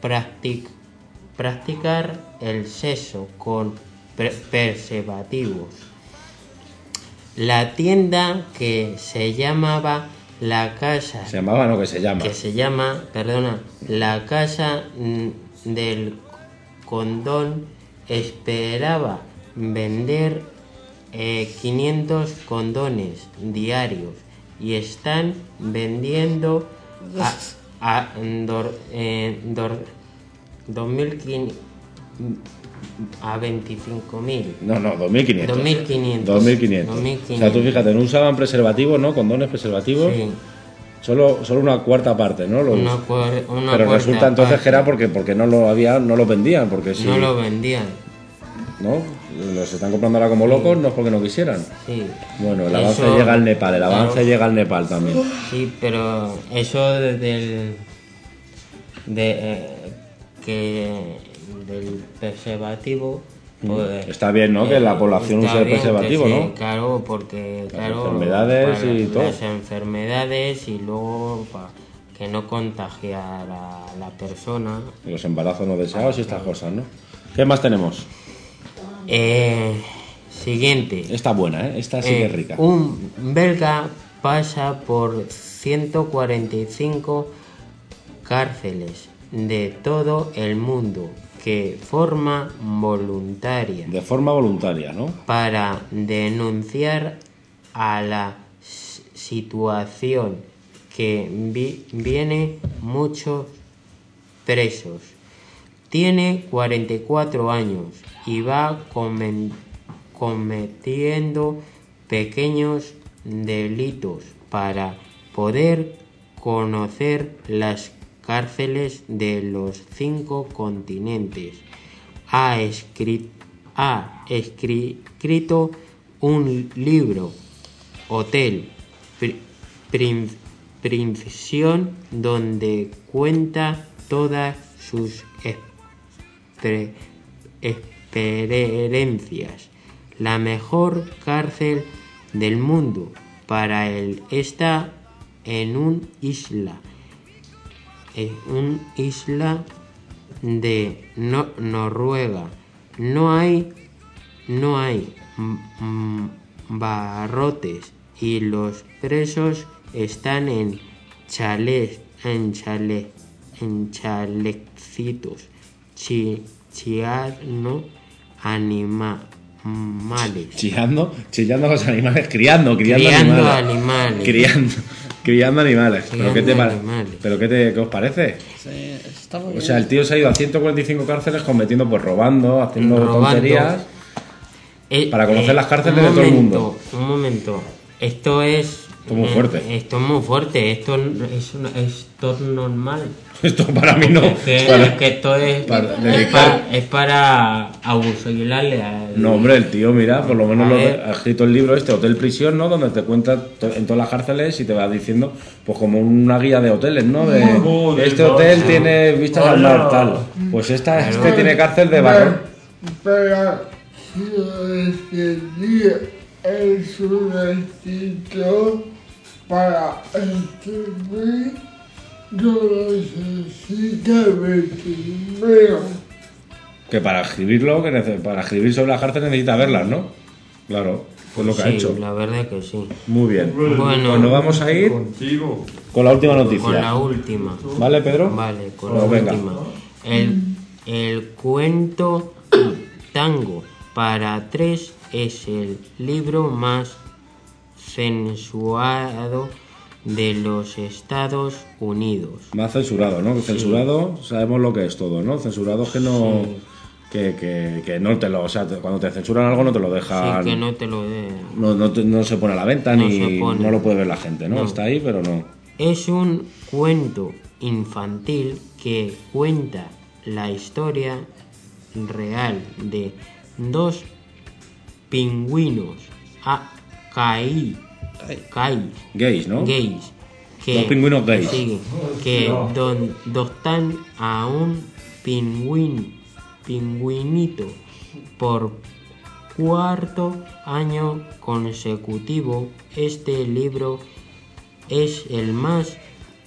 S15: practicar el sexo con preservativos. La tienda que se llamaba la casa...
S3: Se llamaba, no, que se llama.
S15: Que se llama, perdona, la casa del condón esperaba vender 500 condones diarios y están vendiendo a 2.500 a 25.000.
S3: No, 2.500.
S15: 2.500.
S3: 2.500. O sea, tú fíjate, no usaban preservativos, ¿no? Condones, preservativos.
S15: Sí.
S3: Solo una cuarta parte, ¿no?
S15: Una
S3: pero resulta entonces parte. Que era porque no lo vendían, porque si
S15: no lo vendían.
S3: ¿No? Los están comprando ahora como locos, no es porque no quisieran.
S15: Sí.
S3: Bueno, el avance llega al Nepal, llega al Nepal también.
S15: Sí, pero eso del preservativo, pues,
S3: está bien, ¿no? Que la población use el preservativo, ¿no?
S15: Claro, porque
S3: las enfermedades y todo.
S15: Las enfermedades y luego que no contagiar a la persona.
S3: Y los embarazos no deseados y estas cosas, ¿no? ¿Qué más tenemos?
S15: Siguiente.
S3: Esta buena, ¿eh? Esta sí que es rica.
S15: Un belga pasa por 145 cárceles de todo el mundo de forma voluntaria.
S3: De forma voluntaria, ¿no?
S15: Para denunciar a la situación que viene muchos presos. Tiene 44 años y va cometiendo pequeños delitos para poder conocer las cárceles de los 5 continentes. Ha escrito un libro, Hotel Prisión, donde cuenta todas sus experiencias. La mejor cárcel del mundo para él está en una isla de Noruega. No hay barrotes y los presos están en chaleccitos chillando animales.
S3: Chillando los animales, criando
S15: animales.
S3: Criando animales. ¿Pero qué os parece?
S5: Sí, está muy
S3: o sea, el tío se ha ido a 145 cárceles cometiendo, pues robando, haciendo tonterías para conocer las cárceles de todo el mundo.
S15: Un momento. Esto es
S3: muy fuerte.
S15: Esto es muy fuerte. Esto es normal.
S3: Esto para mí no.
S15: Esto es para abusilarle al...
S3: No, hombre, el tío, mira, por lo menos ha escrito el libro este, Hotel Prisión, ¿no? Donde te cuenta en todas las cárceles y te va diciendo, pues como una guía de hoteles, ¿no? Este hotel tiene vistas al mar, tal. Pues este tiene cárcel de barro.
S1: Pero si el solicitó para escribir, yo necesito ver.
S3: Que para escribir sobre la cárcel necesita verlas, ¿no? Claro, pues lo que ha hecho.
S15: La verdad que sí.
S3: Muy bien.
S15: Bueno,
S3: pues nos vamos a ir con la última noticia.
S15: Con la última.
S3: ¿Vale, Pedro?
S15: Vale, con la última. El cuento Tango para 3 es el libro más censurado de los Estados Unidos.
S3: Más censurado, ¿no? Censurado, sabemos lo que es todo, ¿no? Censurado es que no...
S15: Sí.
S3: Que no te lo... O sea, cuando te censuran algo no te lo dejan...
S15: Sí, que no te lo den.
S3: No se pone a la venta ni no lo puede ver la gente, ¿no? Está ahí, pero no.
S15: Es un cuento infantil que cuenta la historia real de 2 pingüinos
S3: gays, ¿no?
S15: Gays.
S3: 2 pingüinos gays.
S15: Sí, que adoptan a un pingüinito por 4º año consecutivo, este libro es el más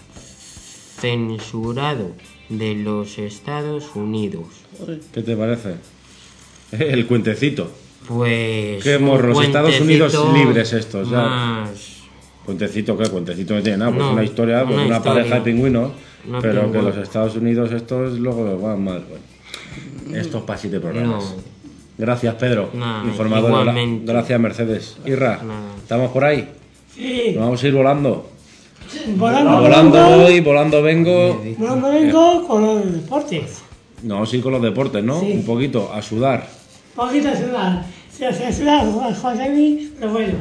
S15: censurado de los Estados Unidos.
S3: ¿Qué te parece? El cuentecito.
S15: Pues...
S3: Qué morros, los Estados Unidos libres estos, ya.
S15: Más...
S3: ¿Cuentecito qué? Cuentecito no tiene nada, pues
S15: No,
S3: una historia, pues
S15: una
S3: una
S15: historia.
S3: pareja de pingüinos,
S15: Una
S3: pero que
S15: pingüina.
S3: los Estados Unidos estos luego van mal. Bueno, estos para 7 programas.
S15: No.
S3: Gracias, Pedro.
S15: Nada,
S3: Informador.
S15: igualmente.
S3: Gracias, Mercedes. Irra,
S15: Nada.
S3: ¿estamos por ahí?
S2: Sí.
S3: Nos vamos a ir volando.
S2: Volando
S3: voy, volando vengo.
S2: Volando vengo con los deportes.
S3: Nos vamos a ir con los deportes, ¿no?
S2: Sí.
S3: Un poquito, a sudar.
S2: Poquito a sudar. Se hace sudar, Josemi, pero bueno.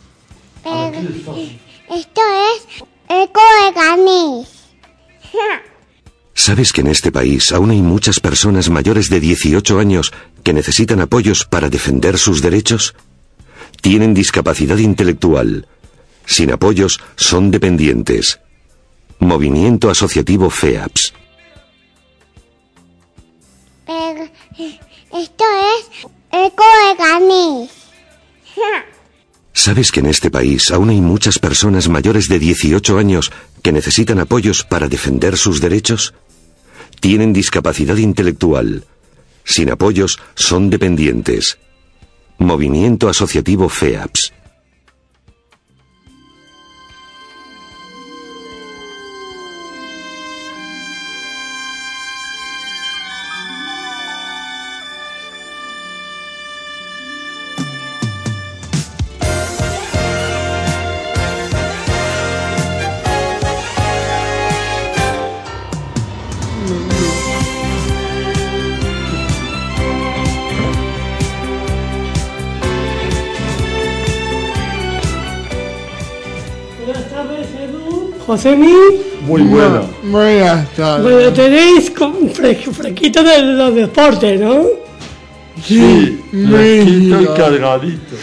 S16: Esto es Eco de Ganís.
S17: ¿Sabes que en este país aún hay muchas personas mayores de 18 años que necesitan apoyos para defender sus derechos? Tienen discapacidad intelectual. Sin apoyos, son dependientes. Movimiento Asociativo FEAPS.
S16: Esto es Eco de Ganís.
S17: ¿Sabes que en este país aún hay muchas personas mayores de 18 años que necesitan apoyos para defender sus derechos? Tienen discapacidad intelectual. Sin apoyos, son dependientes. Movimiento Asociativo FEAPS.
S2: Buenas tardes, Edu. Josemi.
S1: Muy buena. Buenas tardes.
S2: Bueno, tenéis fresquito de los deportes, ¿no?
S9: Sí, fresquito y cargadito.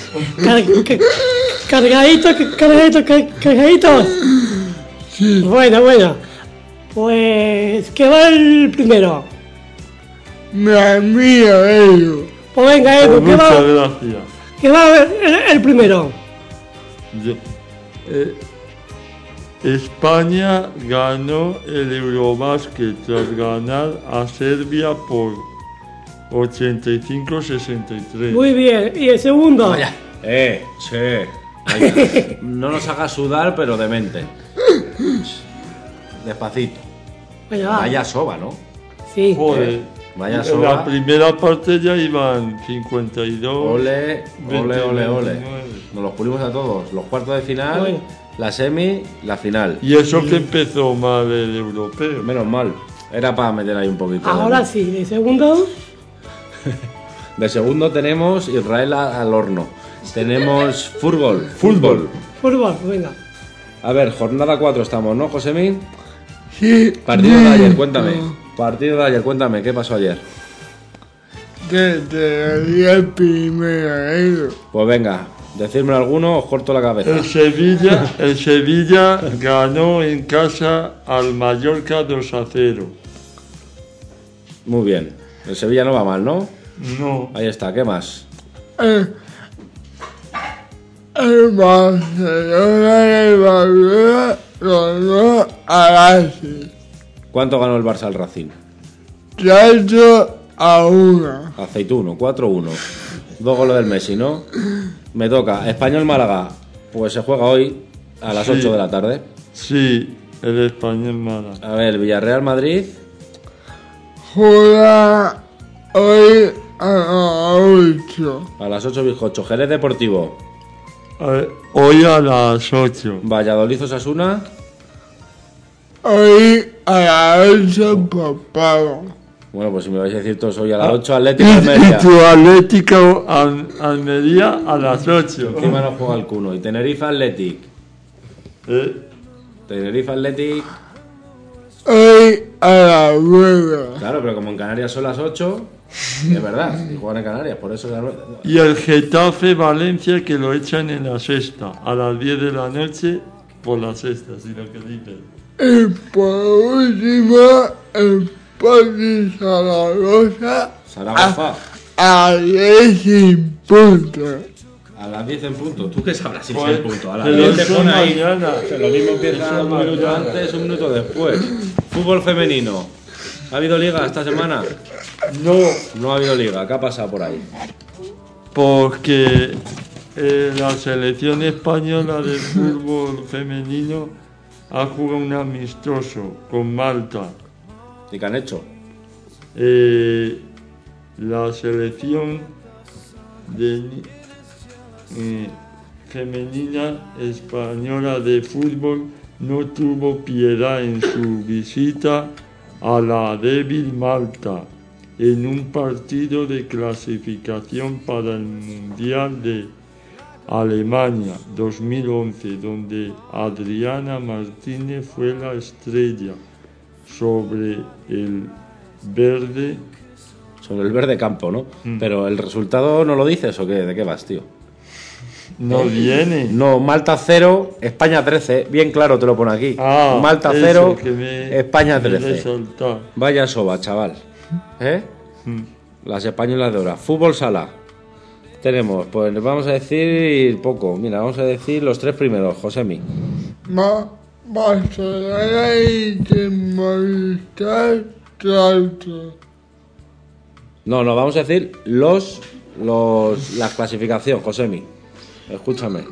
S2: Cargaditos.
S1: Sí.
S2: Bueno. Pues, ¿qué va el primero?
S1: Mi amigo Edu.
S2: Pues venga, Edu, ¿qué
S9: Muchas
S2: va?
S9: gracias.
S2: ¿Qué va el primero?
S9: España ganó el Eurobasket tras ganar a Serbia por 85-63.
S2: Muy bien. ¿Y el segundo?
S3: Vaya. Sí. Vaya. No nos hagas sudar, pero demente. Despacito.
S2: Venga, va.
S3: Vaya soba, ¿no?
S2: Sí.
S9: Joder.
S3: Vaya
S9: En
S3: soba.
S9: la primera parte ya iban 52.
S3: Ole.
S9: 29.
S3: Nos los pulimos a todos. Los cuartos de final,
S2: Bueno.
S3: la semi, la final.
S9: Y eso que empezó mal el europeo.
S3: Menos mal. Era para meter ahí un poquito.
S2: Ahora sí, el segundo.
S3: De segundo tenemos Israel al horno. Tenemos fútbol.
S2: Fútbol, venga.
S3: A ver, jornada 4 estamos, ¿no, Josemi?
S1: Sí.
S3: Partido de ayer, cuéntame. ¿Qué pasó ayer?
S1: Que te di el primero, Edu.
S3: Pues venga, decirme alguno, os corto la cabeza.
S9: El Sevilla ganó en casa al Mallorca 2-0.
S3: Muy bien. El Sevilla no va mal, ¿no?
S9: No.
S3: Ahí está, ¿qué más?
S1: El Barcelona ganó a Racing.
S3: ¿Cuánto ganó el Barça al Racing?
S1: 4-1.
S3: Aceituno, 4-1. 2 goles del Messi, ¿no? Me toca. Español-Málaga. Pues se juega hoy a las 8 de la tarde.
S9: Sí, el Español-Málaga.
S3: A ver, Villarreal-Madrid.
S1: Juega hoy a las 8.
S3: A las 8 bizcocho. Jerez Deportivo.
S9: Hoy a las 8.
S3: Valladolid-Osasuna.
S1: Hoy a las 8 por pago.
S3: Bueno, pues si me vais a decir todos hoy a las 8, Atlético Almería.
S9: Tu Atlético Almería a las 8.
S3: Encima no juega el Cuno. Y Tenerife Athletic. Tenerife Athletic.
S1: Hoy a las 9.
S3: Claro, pero como en Canarias son las 8, es verdad, y juegan en Canarias, por eso...
S9: Y el Getafe Valencia que lo echan en la sexta, a las 10 de la noche por la sexta, si lo que dicen.
S1: Y por último, el Sporting Zaragoza. a 10 en punto.
S3: A las 10 en punto. ¿Tú qué sabrás si es
S9: Pues,
S3: en punto? A las
S9: pero
S3: 10 te
S9: eso
S3: pone ahí.
S9: mañana.
S3: O sea, lo mismo empieza
S9: Eso
S3: un minuto
S9: mañana.
S3: antes, un minuto después. Fútbol femenino. ¿Ha habido liga esta semana?
S9: No.
S3: No ha habido liga. ¿Qué ha pasado por ahí?
S9: Porque la selección española de fútbol femenino ha jugado un amistoso con Malta.
S3: ¿Y qué han hecho?
S9: La selección femenina española de fútbol no tuvo piedad en su visita a la débil Malta en un partido de clasificación para el Mundial de Alemania 2011, donde Adriana Martínez fue la estrella sobre el verde.
S3: Sobre el verde campo, ¿no? Pero el resultado no lo dices o qué, ¿de qué vas, tío?
S9: No viene.
S3: No, Malta 0, España 13. Bien claro te lo pone aquí. Malta
S9: eso,
S3: 0,
S9: que me-
S3: España
S9: me he
S3: 13.
S9: saltado.
S3: Vaya soba, chaval. ¿Eh? Las españolas de ahora. Fútbol sala. Tenemos, pues vamos a decir poco. Mira, vamos a decir los 3 primeros, Josemi.
S1: Barcelona y de Movistar Trato.
S3: No, vamos a decir la clasificación, Josemi. Escúchame.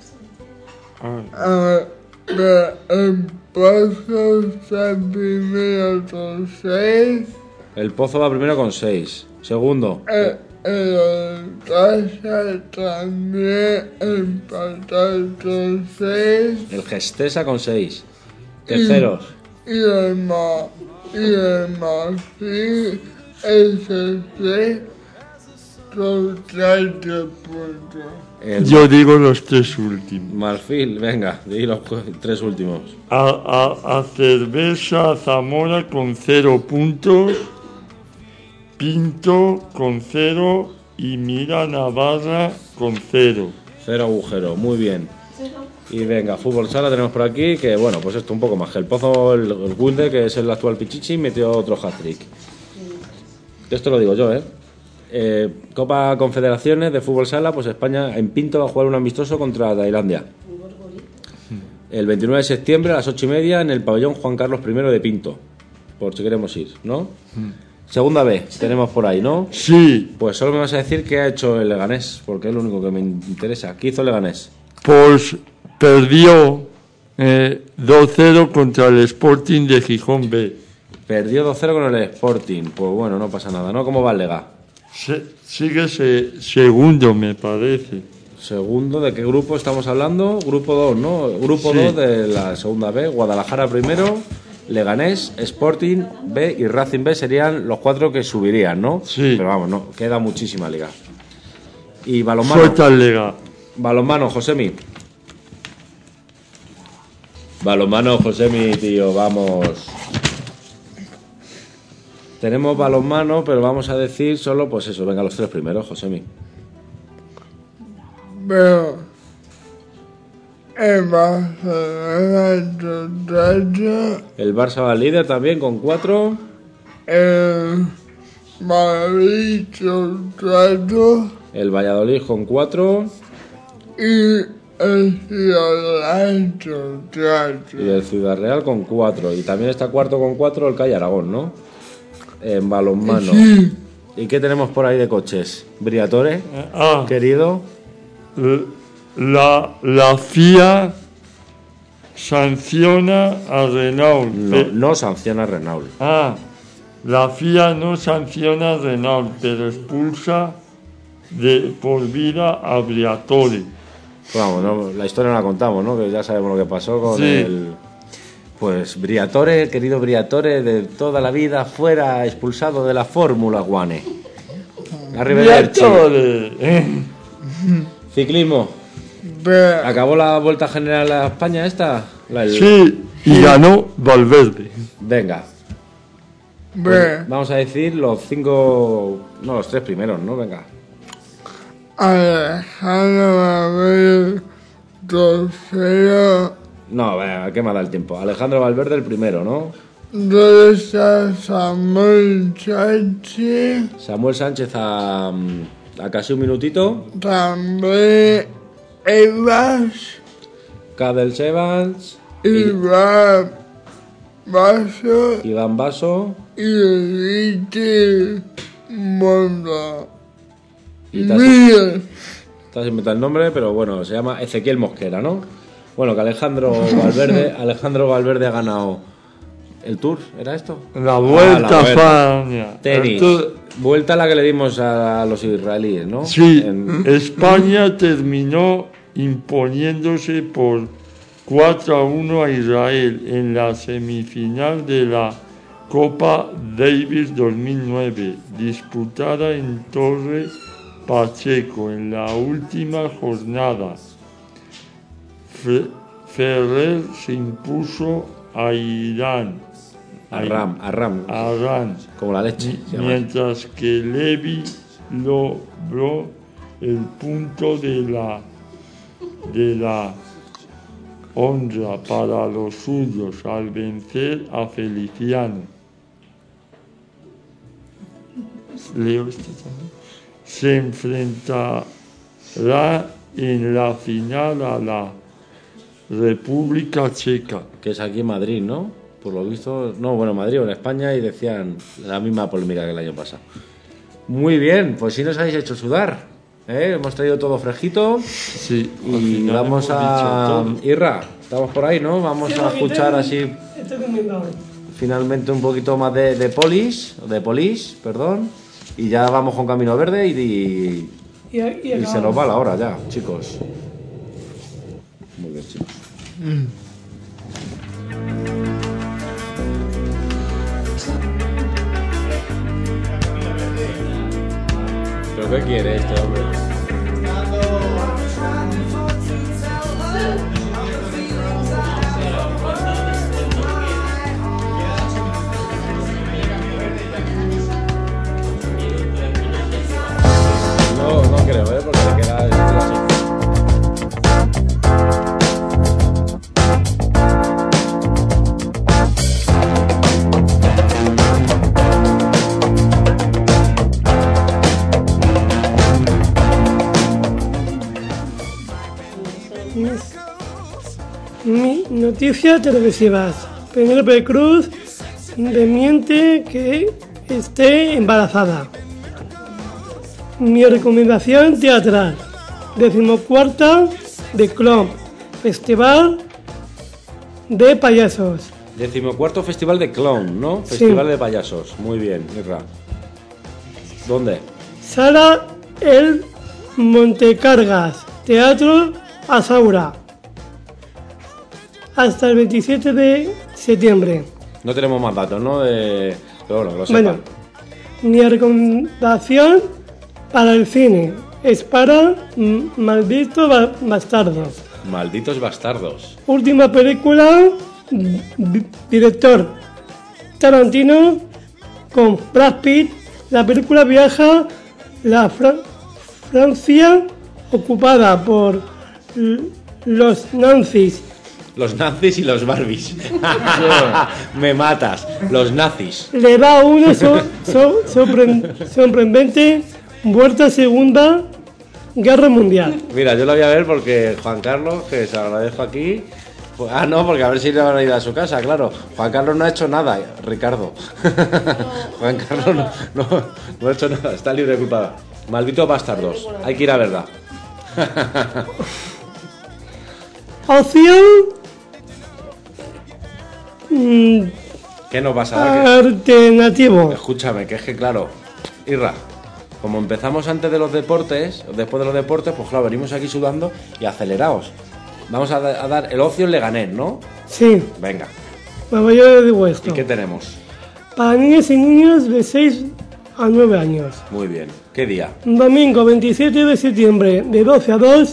S1: El Pozo está primero con 6.
S3: El Pozo va primero con 6. Segundo.
S1: El Casa también empatado con 6.
S3: El Gestesa con 6. Terceros.
S1: Y el Marfil, ese con 30 puntos.
S9: Yo digo los 3 últimos.
S3: Marfil, venga, di los 3 últimos.
S9: A Cerveza Zamora con 0 puntos, Pinto con 0 y Mira Navarra con 0.
S3: 0 agujero, muy bien. Y venga, fútbol sala tenemos por aquí, que bueno, pues esto un poco más. Que el Pozo, el Wilde, que es el actual Pichichi, metió otro hat-trick. Esto lo digo yo, ¿eh? Copa Confederaciones de fútbol sala, pues España en Pinto va a jugar un amistoso contra Tailandia. El 29 de septiembre a las 8:30 en el pabellón Juan Carlos I de Pinto. Por si queremos ir, ¿no? Segunda B, tenemos por ahí, ¿no?
S9: Sí.
S3: Pues solo me vas a decir qué ha hecho el Leganés, porque es lo único que me interesa. ¿Qué hizo el Leganés?
S9: Pues perdió 2-0 contra el Sporting de Gijón B.
S3: Perdió 2-0 con el Sporting. Pues bueno, no pasa nada, ¿no? ¿Cómo va el Lega?
S9: Sigue segundo, me parece.
S3: Segundo, ¿de qué grupo estamos hablando? Grupo 2, ¿no? Grupo
S9: Sí.
S3: 2 de la segunda B. Guadalajara primero, Leganés, Sporting B y Racing B serían los 4 que subirían, ¿no?
S9: Sí.
S3: Pero vamos, no, queda muchísima liga. Y balonmano.
S9: Suelta el Lega.
S3: Balonmano, Josemi. Balonmano, Josemi, tío, vamos. Tenemos balonmano, pero vamos a decir solo, pues eso, venga, los 3 primeros, Josemi.
S1: Pero el Barcelona Trato,
S3: El Barça va líder también con 4.
S1: el Madrid Trato
S3: El Valladolid con 4.
S1: y el Ciudadano Trato.
S3: Y el Ciudad Real con 4. Y también está cuarto con 4 el Calle Aragón, ¿no? En balonmano.
S1: Sí.
S3: ¿Y qué tenemos por ahí de coches? Briatore,
S9: Ah.
S3: querido.
S9: La FIA sanciona a Renault.
S3: No sanciona a Renault.
S9: La FIA no sanciona a Renault, pero expulsa por vida a Briatore.
S3: Vamos, no, la historia no la contamos, ¿no? Que ya sabemos lo que pasó con
S9: Sí.
S3: el... Pues Briatore, el querido Briatore, de toda la vida fuera expulsado de la Fórmula One. Arrivederci.
S9: Briatore.
S3: Ciclismo. ¿Acabó la Vuelta General a España esta?
S9: Sí, y ganó Valverde.
S3: Venga. Pues vamos a decir los 5... No, los 3 primeros, ¿no? Venga.
S1: Alejandro Valverde, tercero.
S3: No, venga, ¿qué me da el tiempo? Alejandro Valverde el primero, ¿no?
S1: ¿Dónde está Samuel Sánchez?
S3: Samuel Sánchez a casi un minutito.
S1: También Evans.
S3: Cadel Evans.
S1: Iván Basso.
S3: Iván Basso.
S1: Y Enrique Monda.
S3: Y
S1: Miguel.
S3: Estás inventando el nombre, pero bueno, se llama Ezequiel Mosquera, ¿no? Bueno, que Alejandro Valverde ha ganado el Tour, ¿era esto?
S9: La Vuelta a España.
S3: Tenis. Vuelta a la que le dimos a los israelíes, ¿no?
S9: Sí, España terminó imponiéndose por 4-1 a Israel en la semifinal de la Copa Davis 2009, disputada en Torre Pacheco en la última jornada. Ferrer se impuso a Irán.
S3: A Ram. Como la leche.
S9: Mientras que Levy logró el punto de la honra para los suyos al vencer a Feliciano. Leo esto también. Se enfrentará en la final a la República Checa.
S3: Que es aquí en Madrid, ¿no? Por lo visto, no, bueno, Madrid o en España, y decían la misma polémica que el año pasado. Muy bien, pues sí nos habéis hecho sudar, ¿eh? Hemos traído todo fresquito.
S9: Sí.
S3: Y vamos a... Irra, estamos por ahí, ¿no? Vamos a escuchar así finalmente un poquito más de Police, perdón. Y ya vamos con Camino Verde y se nos va la hora ya, chicos. Muy bien, chicos. ¿Pero qué quiere este hombre? No creo, porque le queda así.
S2: Noticias televisivas. Penélope Cruz desmiente que esté embarazada. Mi recomendación teatral. 14ª de Clown, Festival de Payasos.
S3: 14º Festival de Clown, ¿no?
S2: Sí.
S3: Festival de Payasos. Muy bien, Irra. ¿Dónde?
S2: Sala El Montecargas, Teatro Asaura. Hasta el 27 de septiembre.
S3: No tenemos más datos, ¿no? Pero bueno, lo
S2: Bueno,
S3: sepan.
S2: mi recomendación para el cine es para Malditos Bastardos.
S3: Malditos Bastardos.
S2: Última película, director Tarantino con Brad Pitt. La película viaja la Francia ocupada por los nazis.
S3: Los nazis y los Barbies. Me matas. Los nazis.
S2: Le va a una sorprendente vuelta a Segunda Guerra Mundial.
S3: Mira, yo lo voy a ver porque Juan Carlos, que se agradezco aquí. No, porque a ver si le van a ir a su casa, claro. Juan Carlos no ha hecho nada, Ricardo. Juan Carlos no ha hecho nada, está libre de culpa. Malditos bastardos, hay que ir a verla.
S2: Opción
S3: ¿Qué nos vas a dar?
S2: alternativo.
S3: Escúchame, que es que claro, Irra, como empezamos antes de los deportes, después de los deportes, pues claro, venimos aquí sudando y acelerados. Vamos a dar el ocio en Leganés, ¿no?
S2: Sí.
S3: Venga.
S2: Bueno, yo digo esto.
S3: ¿Y qué tenemos?
S2: Para niñas y niños de 6 a 9 años.
S3: Muy bien. ¿Qué día?
S2: Domingo 27 de septiembre, de 12 a 2.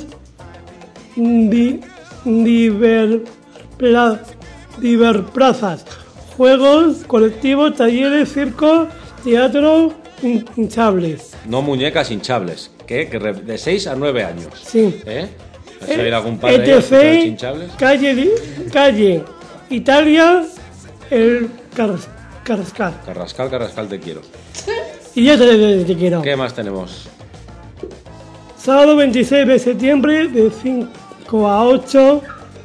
S2: Diverplazas. Juegos, colectivos, talleres, circo, teatro, hinchables.
S3: No muñecas hinchables. ¿Qué? Que de 6 a 9 años.
S2: Sí.
S3: ¿Eh? ¿Has oído algún padre
S2: ETC,
S3: hinchables?
S2: calle Italia, el Carrascal.
S3: Carrascal, te quiero.
S2: Y yo te quiero.
S3: ¿Qué más tenemos?
S2: Sábado 26 de septiembre de 5 a 8.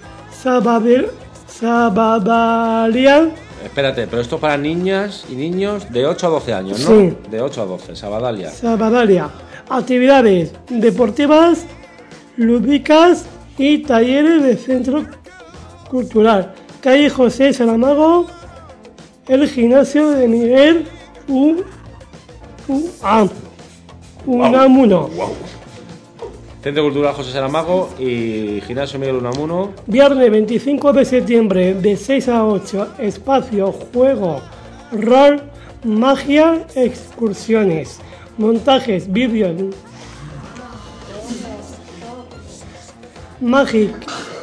S2: Sabadalia.
S3: Espérate, pero esto es para niñas y niños de 8 a 12 años, ¿no?
S2: Sí.
S3: De 8 a 12, Sabadalia.
S2: Sabadalia. Actividades deportivas, lúdicas y talleres de centro cultural. Calle José Saramago, el gimnasio de Miguel Unamuno.
S3: Wow. Centro Cultural José Saramago y Gimnasio Miguel Unamuno.
S2: Viernes 25 de septiembre de 6 a 8. Espacio, juego, rol, magia, excursiones, montajes, vídeos, Magic,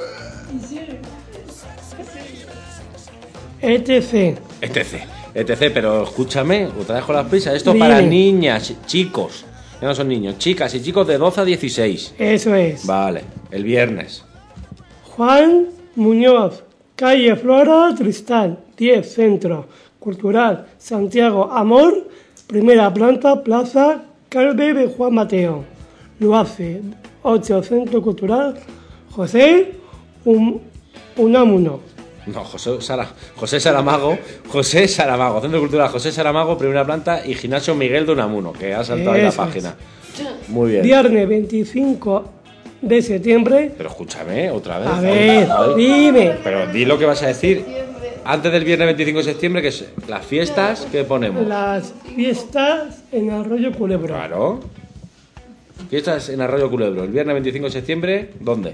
S3: etc, pero escúchame, otra vez con las prisas. Esto
S2: Dime.
S3: para niñas, chicos. Ya no son niños, chicas y chicos de 12 a 16.
S2: Eso es.
S3: Vale, el viernes.
S2: Juan Muñoz, calle Flora Tristal, 10, Centro Cultural Santiago Amor, primera planta, Plaza Calve de Juan Mateo. Lo hace 8, Centro Cultural José Unamuno.
S3: No, José Saramago, Centro Cultural José Saramago, primera planta y Gimnasio Miguel de Unamuno, que ha saltado ahí la
S2: Eso es.
S3: página. Muy bien.
S2: Viernes 25 de septiembre.
S3: Pero escúchame, otra vez.
S2: A ver, dime.
S3: Pero di lo que vas a decir antes del viernes 25 de septiembre, que es las fiestas que ponemos.
S2: Las fiestas en Arroyo Culebro.
S3: Claro. Fiestas en Arroyo Culebro. El viernes 25 de septiembre, ¿dónde?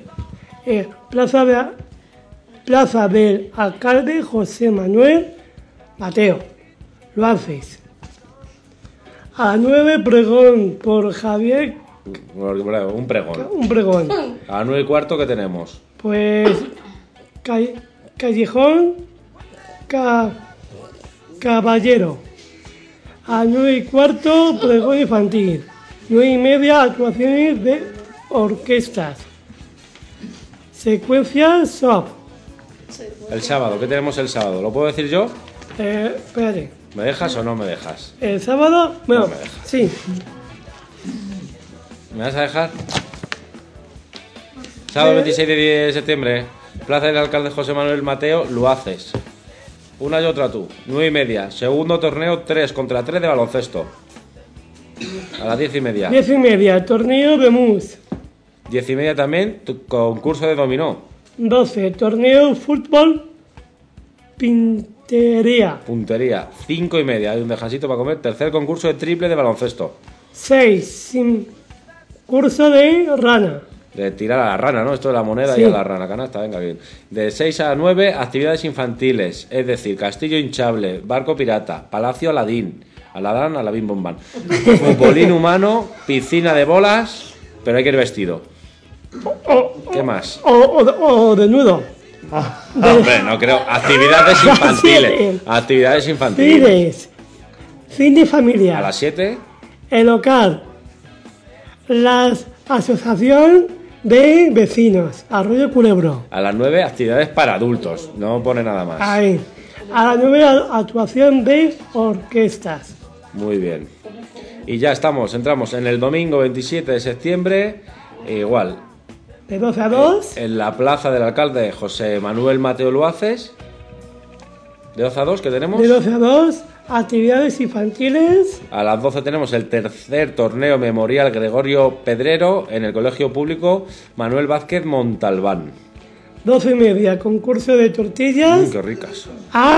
S2: Plaza del Alcalde José Manuel Mateo. Lo haces. A las 9, pregón por Javier.
S3: Un pregón.
S2: Un pregón.
S3: A las 9:15, ¿qué tenemos?
S2: Pues. Callejón Caballero. A 9:15, pregón infantil. 9:30, actuaciones de orquestas. Secuencia SOP.
S3: El sábado, ¿qué tenemos el sábado? ¿Lo puedo decir yo?
S2: Espérate.
S3: ¿Me dejas o no me dejas?
S2: El sábado, bueno,
S3: No me dejas.
S2: sí.
S3: ¿Me vas a dejar? Sábado 26 de septiembre, Plaza del Alcalde José Manuel Mateo, lo haces. Una y otra tú. 9:30. Segundo torneo 3 contra 3 de baloncesto. A las 10:30.
S2: 10:30, torneo de mus.
S3: 10:30 también, tu concurso de dominó.
S2: 12, torneo fútbol pintería.
S3: Puntería. 5:30. Hay un descansito para comer. Tercer concurso de triple de baloncesto.
S2: 6, curso de rana.
S3: De tirar a la rana, ¿no? Esto de la moneda
S2: Sí.
S3: y a la rana canasta, venga bien. De 6 a 9, actividades infantiles, es decir, castillo hinchable, barco pirata, palacio Aladín, Alabín Bombán, futbolín humano, piscina de bolas, pero hay que ir vestido. ¿Qué más?
S2: O desnudo.
S3: Hombre, no creo. Actividades infantiles. Actividades infantiles.
S2: Fines. Fin de familia.
S3: A las 7,
S2: El local. La asociación de vecinos. Arroyo Culebro.
S3: a las 9, actividades para adultos. No pone nada más.
S2: Ahí. A las 9, actuación de orquestas.
S3: Muy bien. Y ya entramos en el domingo 27 de septiembre, igual,
S2: De 12 a 2.
S3: en la plaza del alcalde José Manuel Mateo Luaces. De 12 a 2, ¿qué tenemos?
S2: De 12 a 2, actividades infantiles.
S3: A las 12 tenemos el tercer torneo memorial Gregorio Pedrero en el Colegio Público Manuel Vázquez Montalbán.
S2: 12:30, concurso de tortillas.
S3: Qué ricas.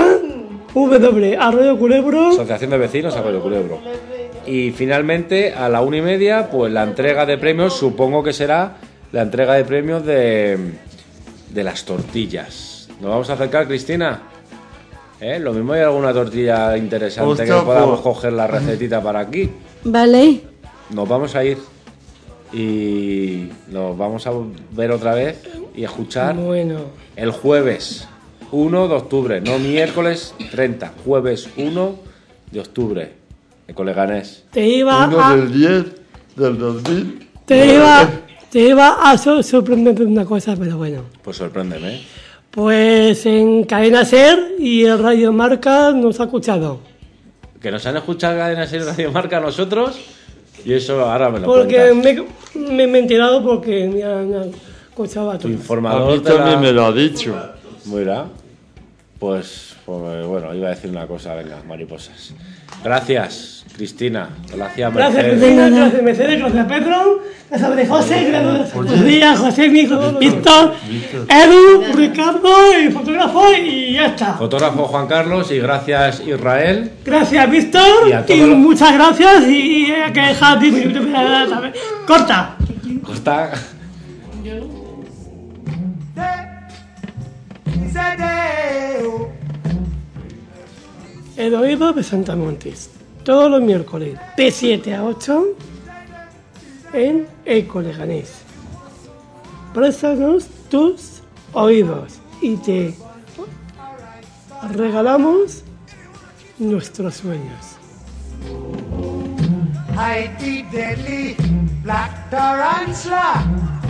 S2: Arroyo Culebro.
S3: Asociación de Vecinos Arroyo Culebro. Y finalmente, a la 1:30, pues la entrega de premios, supongo que será la entrega de premios de las tortillas. ¿Nos vamos a acercar, Cristina? Lo mismo hay alguna tortilla interesante
S9: Hostia,
S3: que podamos
S9: pues.
S3: coger la recetita para aquí.
S11: Vale.
S3: Nos vamos a ir y nos vamos a ver otra vez y escuchar
S2: Bueno.
S3: el jueves 1 de octubre, no miércoles 30, jueves 1 de octubre, de Coleganés.
S2: Te iba
S9: 1
S2: a...
S9: del 10 del 2000.
S2: Te iba a sorprender de una cosa, pero bueno.
S3: Pues sorpréndeme.
S2: Pues en Cadena Ser y el Radio Marca nos ha escuchado.
S3: Que nos han escuchado Cadena Ser y Radio Marca a nosotros, y eso ahora me lo
S2: Porque
S3: cuentas.
S2: me he enterado porque me han escuchado a
S3: Tu
S2: todos.
S3: informador
S9: A mí también me lo ha dicho.
S3: Mira, pues bueno, iba a decir una cosa, venga, mariposas. Gracias, Cristina. Gracias,
S2: Gracias,
S3: Mercedes.
S2: Cristina, gracias, Mercedes, gracias, Pedro, gracias, María José, gracias, María, José, mi hijo, Víctor, Edu, Ricardo, el fotógrafo, y ya está.
S3: Fotógrafo Juan Carlos, y gracias, Israel.
S2: Gracias, Víctor,
S3: Y a todos
S2: y
S3: los-
S2: muchas gracias, y hay que dejar 10 minutos para... ¡Corta!
S3: Costa.
S2: El oído de Santa Montes, todos los miércoles, de 7 a 8, en Eco Leganés. Préstanos tus oídos y te regalamos nuestros sueños.
S6: I eat deadly black tarantula.